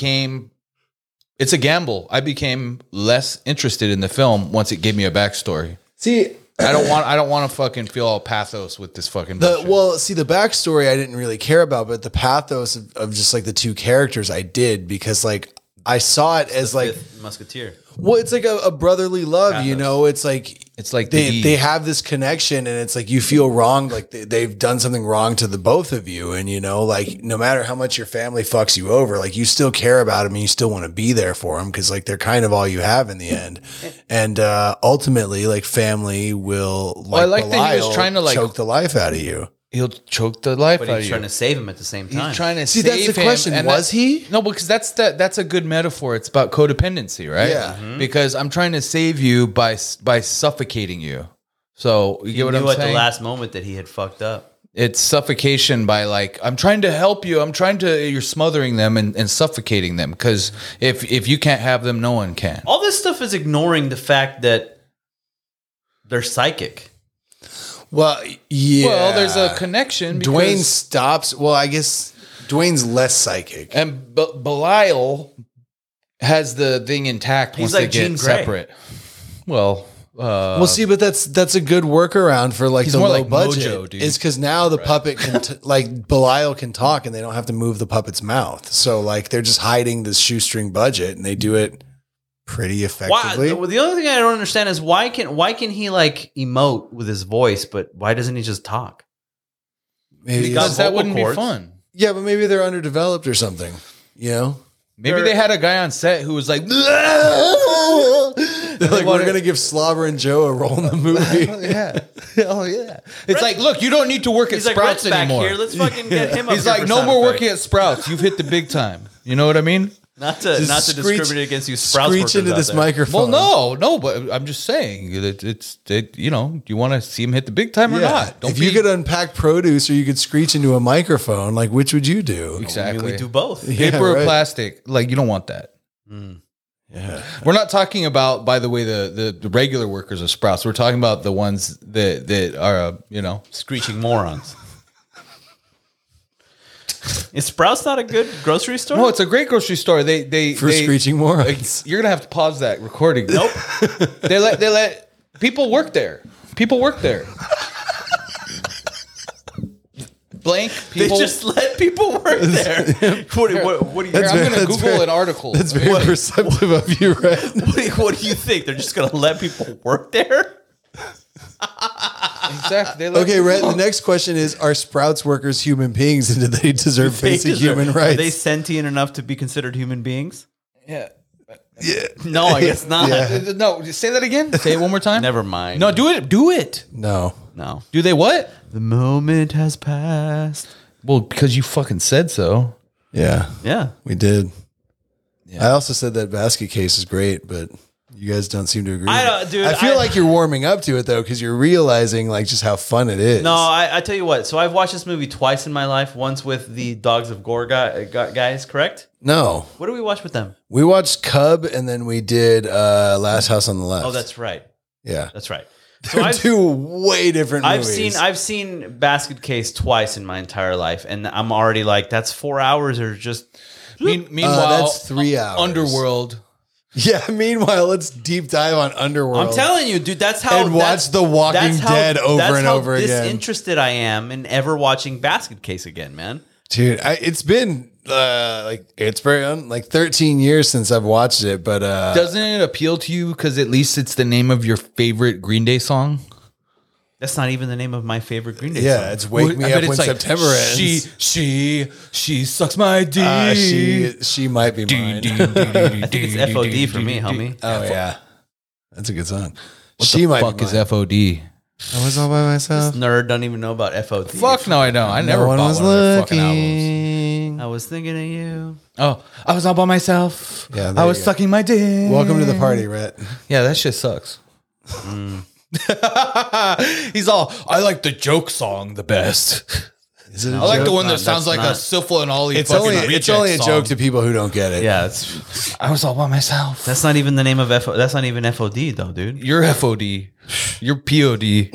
it's a gamble. I became less interested in the film once it gave me a backstory. See, I don't want to fucking feel all pathos with this fucking bullshit. the backstory I didn't really care about, but the pathos of just like the two characters I did because like I saw it as like, Fifth Musketeer. well, it's like a brotherly love, you Pathos. know. It's like the they have this connection, and it's like you feel wrong, like they've done something wrong to the both of you, and you know, like no matter how much your family fucks you over, like you still care about them and you still want to be there for them because like they're kind of all you have in the end, and ultimately, like family will. Like I like that he was Belial, trying to, like- choke the life out of you. He'll choke the life But out of he's you. trying to save him at the same time. He's trying to See, save that's the him, question. and Was he? No, because that's a good metaphor. It's about codependency, right? Yeah. Because I'm trying to save you by suffocating you. So you He get what knew I'm at saying? the last moment that he had fucked up. It's suffocation by like I'm trying to help you. You're smothering them and suffocating them because if you can't have them, no one can. All this stuff is ignoring the fact that they're psychic. Well, yeah. Well, there's a connection. Because, Dwayne stops. Well, I guess Dwayne's less psychic. and Belial has the thing intact He's once like they get Jean Grey. separate. Well, Well, see, but that's a good workaround for like He's the more low like budget. Mojo, dude. It's because now the puppet can like Belial can talk and they don't have to move the puppet's mouth. So like they're just hiding this shoestring budget and they do it pretty Why? effectively. The only thing I don't understand is why can he like emote with his voice, but why doesn't he just talk? Maybe He got Because that vocal wouldn't cords. be fun. yeah, but maybe they're underdeveloped or something. You know, Maybe they had a guy on set who was like, they're like we're gonna give Slobber and Joe a role in the movie. yeah, oh yeah. It's like, look, you don't need to work at He's like, Sprouts Rhett's back anymore. here. Let's fucking get him. Up He's here like, for no sound more effects." working at Sprouts. You've hit the big time. You know what I mean? Not to Just discriminate against you, Sprouts Screech workers into out this there. microphone. Well, no, but I'm just saying that you know, do you want to see him hit the big time or not? If you could unpack produce or you could screech into a microphone, like which would you do? I mean, exactly we do both. Yeah, paper or right. plastic, like you don't want that. Yeah. We're not talking about, by the way, the regular workers of Sprouts. We're talking about the ones that are, you know, Screeching morons. Is Sprouts not a good grocery store? no, it's a great grocery store. They For screeching morons. You're gonna have to pause that recording. Nope. they let people work there. People work there. Blank They people. just let people work there. What do you? Here, I'm gonna That's Google very- an article. That's very perceptive of you, right? What do you think? They're just going to let people work there? Exactly. They let Okay, Rhett, the next question is, are Sprouts workers human beings and do they deserve basic human Are rights? they sentient enough to be considered human beings? Yeah. yeah. No, I guess not. Yeah. No, say that again. Say it one more time. Never mind. No, do it. Do it. No. No. Do they what? The moment has passed. Well, because you fucking said so. Yeah, Yeah. we did. I also said that basket case is great, but you guys don't seem to agree. I don't- dude, I feel I- like you're warming up to it though, because you're realizing like just how fun it is. No, I tell you what. So I've watched this movie twice in my life. Once with the Dogs of Gore guys, correct? No. What did we watch with them? We watched Cub and then we did Last House on the Left. Oh, that's right. yeah. That's right. So They're I've, two way different I've movies. seen Basket Case twice in my entire life, and I'm already like, that's 4 hours or just. Meanwhile, that's 3 hours. Underworld. Yeah, meanwhile, let's deep dive on Underworld. I'm telling you, dude, that's how. And watch The Walking that's how- Dead over that's and how over again. disinterested I am in ever watching Basket Case again, man. Dude, it's been it's very like 13 years since I've watched it, but Doesn't it appeal to you because at least it's the name of your favorite Green Day song? That's not even the name of my favorite Green Day yeah, song. it's Wake Me I Up bet When it's like, September ends. She sucks my dick. She might be mine. I think it's FOD for me, homie. Oh yeah, that's a good song. What She the might fuck be is mine. FOD? I was all by myself. Nerd don't even know about FOD. Fuck no, I don't. I never No one bought was one of their fucking albums. looking. I was thinking of you. Oh, I was all by myself. Yeah, there I you was go. sucking my dick. Welcome to the party, Rhett. Yeah, that shit sucks. He's all, I like the joke song the best. Is it a I like joke? the one that That's sounds like a not- Syphil and Ollie It's fucking only reject a song. joke to people who don't get it. Yeah, it's, I was all by myself. that's not even the name of FOD. That's not even FOD though, dude. You're FOD. You're POD.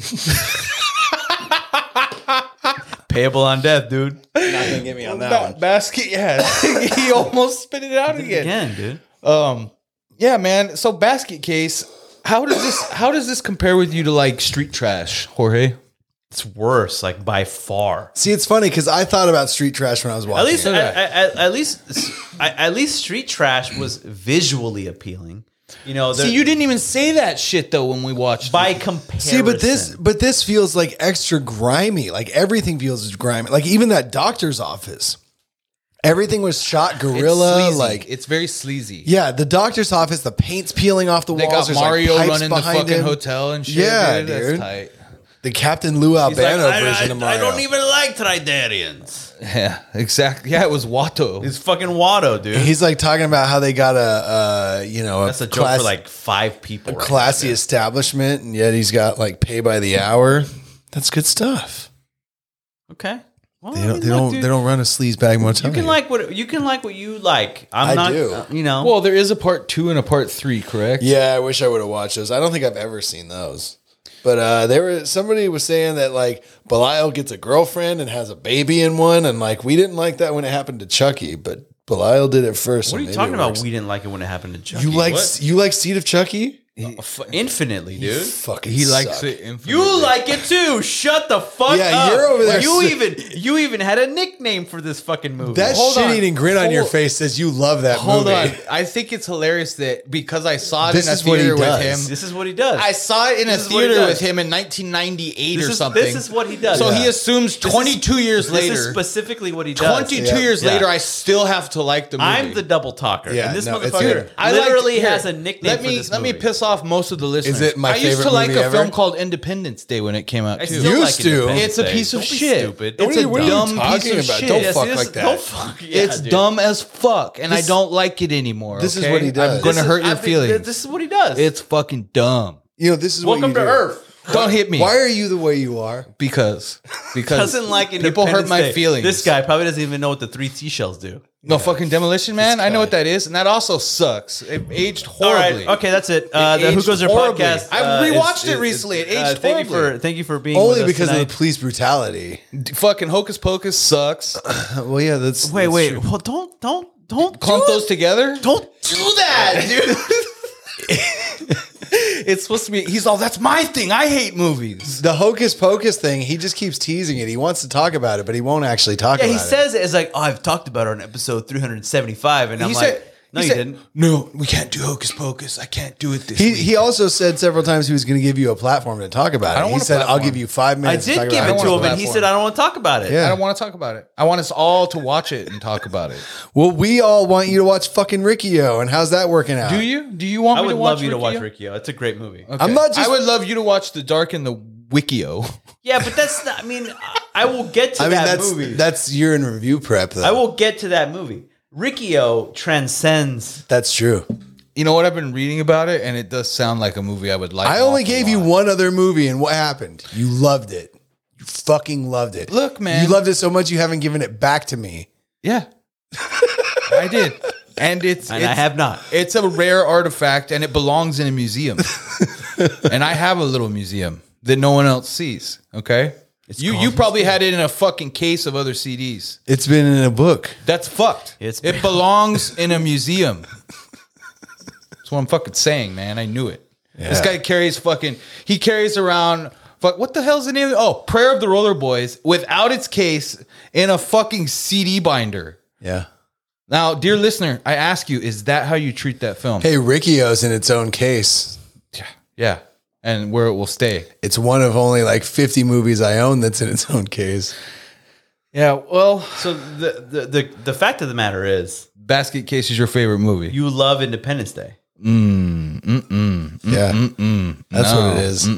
Payable on death, dude. Not gonna get me on that one. Basket, yeah. He almost spit it out again. Again, dude. Yeah, man. So Basket Case, how does this compare with you to like Street Trash, Jorge? It's worse, like by far. See, it's funny because I thought about Street Trash when I was watching. At least, at least Street Trash was visually appealing. You know, See, you didn't even say that shit though when we watched by it. comparison. See, but this feels like extra grimy. Like everything feels grimy. Like even that doctor's office, everything was shot It's guerrilla. sleazy. Like It's very sleazy. yeah, the doctor's office, the paint's peeling off the They walls. got There's, Mario like, pipes running the behind fucking him. hotel and shit. Yeah, dude. That's dude. tight. The Captain Lou Albano version of Mario. even like Tridarians. Yeah, exactly. Yeah, it was Watto. It's fucking Watto, dude. He's like talking about how they got That's a joke for like 5 people. a right classy there. establishment, and yet he's got like pay by the hour. That's good stuff. Okay. Well, They I don't. mean, They look, don't. dude, They don't run a sleazebag motel. You can here. like what you like. I'm I not. do. You know. Well, there is a part 2 and a part 3, correct? Yeah, I wish I would have watched those. I don't think I've ever seen those. But somebody was saying that like Belial gets a girlfriend and has a baby in one, and like we didn't like that when it happened to Chucky, but Belial did it first. what so are you maybe talking it about? works. We didn't like it when it happened to Chucky. You like What? you like Seed of Chucky? Infinitely, dude. Fucking He likes suck. it infinitely. You like it too. Shut the fuck Yeah, up. you're over there. You even had a nickname for this fucking movie. That Hold on. shit-eating grin on your Hold- face says you love that Hold movie. on. I think it's hilarious that because I saw it This in a is what he theater with does. him. this is what he does. I saw it in a This is what he theater does. with him in 1998 This or is- something. this is what he does. So he Yeah. assumes 22 years This is later. specifically what he does. 22 Yeah. years Yeah. later, I still have to like the movie. I'm the double talker. Yeah, and this no, it's motherfucker good. I liked- literally here, has a nickname Let for me this let me movie. piss off most of the listeners. it my I used favorite to like movie a ever? film called Independence Day when it came out I too. still Used like to. Independence It's a Day. piece of Don't be shit. Stupid. What It's are a you- what are you dumb talking piece of about? shit. Don't Yeah, fuck see, this- like that. Don't fuck. Yeah, It's dude. dumb as fuck, and I This- don't like it anymore. This is okay? what he does. I'm going to This is- hurt your I think feelings. This is what he does. It's fucking dumb. You know, this is Welcome what to you do. Earth. Don't hit me. Why are you the way you are? Because Doesn't like people hurt Independence my Day. feelings. This guy probably doesn't even know what the 3 seashells do. No fucking Demolition Man. This I know guy. what that is, and that also sucks. It aged All horribly. right. Okay, that's it. The aged Who Goes There horribly. podcast. I rewatched it recently. It aged thank horribly. Thank you for being with Only us because tonight. of the police brutality. Fucking Hocus Pocus sucks. Well, yeah, that's Wait. true. Well, don't Clump do those together. Don't do that, dude. It's supposed to be. He's all. That's my thing. I hate movies. The Hocus Pocus thing, he just keeps teasing it. He wants to talk about it, but he won't actually talk Yeah, about he it. says it as like, oh, I've talked about it on episode 375, and I'm He like, said- no, he you said, didn't. No, we can't do Hocus Pocus. I can't do it this He, week. he also said several times he was going to give you a platform to talk about I it. don't He want a said, I'll platform. give you 5 I minutes to did talk give about it it. to want a him, and he platform. said, I don't want to talk about it. Yeah. I don't want to talk about it. I want us all to watch it and talk about it. Well, we all want you to watch fucking Riccio, and how's that working out? Do you? Do you want I me would to watch love you to watch Riccio? Riccio. It's a great movie. Okay. I'm not just- I would love you to watch The Dark and the Wikio. Yeah, but that's not, I mean, I will get to I mean, that movie. that's you're in review prep, though. I will get to that movie. Riccio transcends. That's true. You know what? I've been reading about it, and it does sound like a movie I would like. I an only awful gave you lot. one other movie, and what happened? You loved it. You fucking loved it. Look, man. You loved it so much you haven't given it back to me. Yeah, I did, and it's And I have not. It's a rare artifact, and it belongs in a museum. And I have a little museum that no one else sees. Okay, you probably had it in a fucking case of other CDs. It's been in a book. That's fucked. It belongs in a museum. That's what I'm fucking saying, man. I knew it. This guy carries he carries around, what the hell's the name? Prayer of the Roller Boys without its case in a fucking CD binder. Yeah. Now, dear listener, I ask you, is that how you treat that film? Hey, Riccio's in its own case. Yeah. And where it will stay. It's one of only like 50 movies I own that's in its own case. Yeah, well, So the fact of the matter is, Basket Case is your favorite movie. you love Independence Day. Yeah. That's what it is.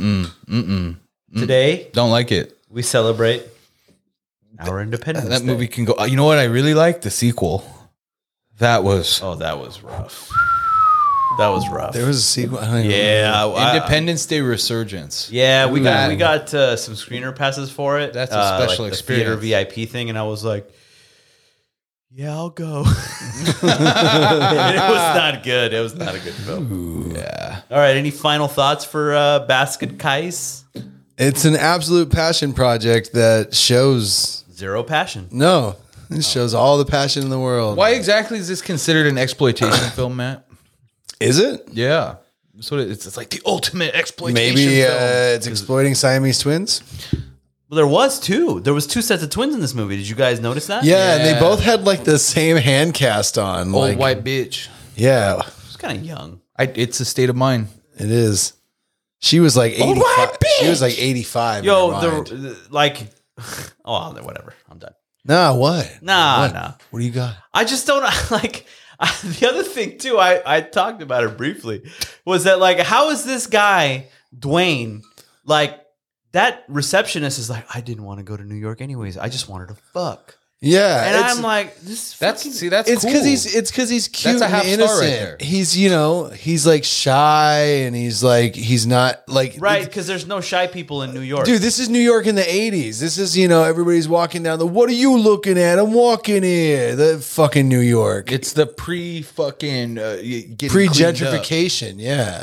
Today, Don't like it. we celebrate our Independence That Day. movie can go. You know what I really like? The sequel. That was Oh, that was rough. That was rough. There was a sequel. I don't even remember. Yeah, Independence Day Resurgence. Yeah, we That- got some screener passes for it. That's a special like the experience. theater VIP thing, and I was like, "Yeah, I'll go." It was not good. It was not a good film. Yeah. All right, any final thoughts for Basket Case? It's an absolute passion project that shows Zero passion. it shows all the passion in the world. Why exactly is this considered an exploitation film, Matt? is it? Yeah. So it's like the ultimate exploitation Maybe film. it's exploiting Siamese twins. Well, there was two. There was 2 sets of twins in this movie. Did you guys notice that? Yeah, and they Yeah. both had like the same hand cast on. Old like, white bitch. Yeah, It's kind of young. It's a state of mind. it is. She was like 85. She was like 85. Yo, in her mind. the like, oh, whatever. I'm done. Nah, what? Nah. What do you got? I just don't like. The other thing too, I talked about it briefly, was that like, how is this guy Dwayne like that receptionist is like, I didn't want to go to New York anyways. I just wanted to fuck, Yeah, and it's- I'm like, this. That's fucking- see, that's it's cool. because he's cute That's a and half star innocent. right there. He's he's like shy and he's not like right because there's no shy people in New York, Dude, this is New York in the 80s. This is, everybody's walking down what are you looking at? I'm walking here. The fucking New York. It's the pre-fucking getting cleaned up. Pre-gentrification, yeah.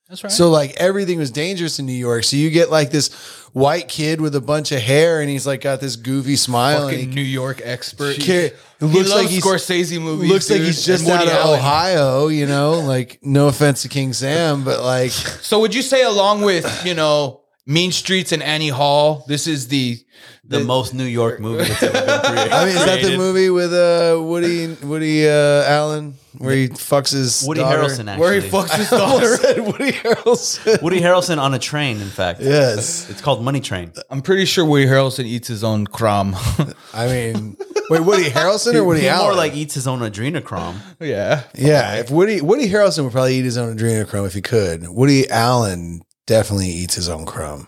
That's right. So like everything was dangerous in New York. So you get like this white kid with a bunch of hair, and he's like got this goofy smile. Fucking And New York expert. it He looks loves like he's Scorsese movies. looks like dude, he's just and out Woody of Allen. Ohio. You know, like no offense to King Sam, but like So would you say, along with Mean Streets and Annie Hall, this is the most New York movie that's ever been created. I mean, is that the movie with Woody Allen where he fucks his Woody daughter? Harrelson, actually. where he fucks his I daughter? almost said Woody Harrelson. Woody Harrelson on a train, in fact. Yes. It's called Money Train. I'm pretty sure Woody Harrelson eats his own crumb. I mean, wait, Woody Harrelson or Woody He Allen? more like eats his own adrenochrome. Yeah. Yeah, if Woody Harrelson would probably eat his own adrenochrome if he could. Woody Allen definitely eats his own crumb.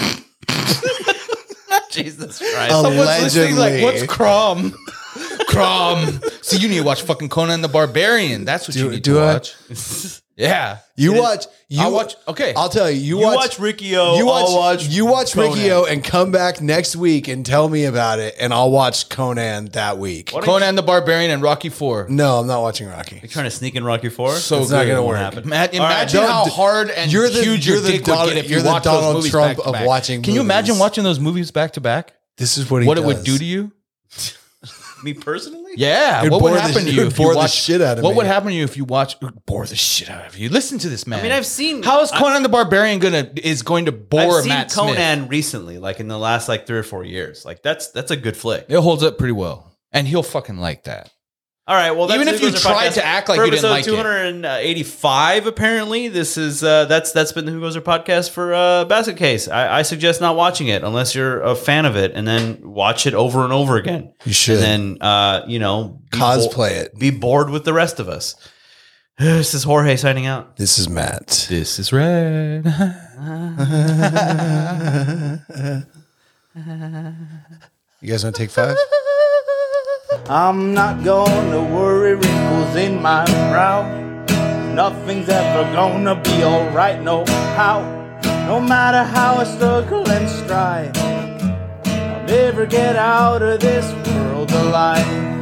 Jesus Christ. Someone's listening like, Allegedly. what's crumb? Crumb. See, you need to watch fucking Conan the Barbarian. That's what you need to watch. Yeah. I'll watch. Okay. I'll tell you. You watch Ricky O. I'll watch You watch Conan. Ricky O and come back next week and tell me about it, and I'll watch Conan that week. Conan the Barbarian and Rocky 4. No, I'm not watching Rocky. You're trying to sneak in Rocky 4? So It's not good. gonna Won't work. happen. Imagine Don't- how hard and huge your dick would get if you're you the watch those Donald movies Trump back to of back. watching. Can you movies. imagine watching those movies back to back? This is what he What does. it would do to you? Me personally? Yeah. It'd What would bore the happen to shit- you it'd if you bore the watch shit out of What me. would happen to you if you watch bore the shit out of you? Listen to this man. I mean, I've seen. How is Conan the Barbarian is going to bore I've seen Matt Conan Smith? recently, like in the last 3 or 4 years. Like that's a good flick. It holds up pretty well, and he'll fucking like that. All right. Well, that's Even if the you Who Goes tried Podcast. to act like For you didn't like it. episode 285. Apparently, this is that's been the Who Goes There podcast for Basket Case. I suggest not watching it unless you're a fan of it, and then watch it over and over again. You should. And then be Cosplay it. Be bored with the rest of us. This is Jorge signing out. This is Matt. This is red. You guys want to take 5? I'm not gonna worry wrinkles in my brow. Nothing's ever gonna be alright, no how. No matter how I struggle and strive, I'll never get out of this world alive.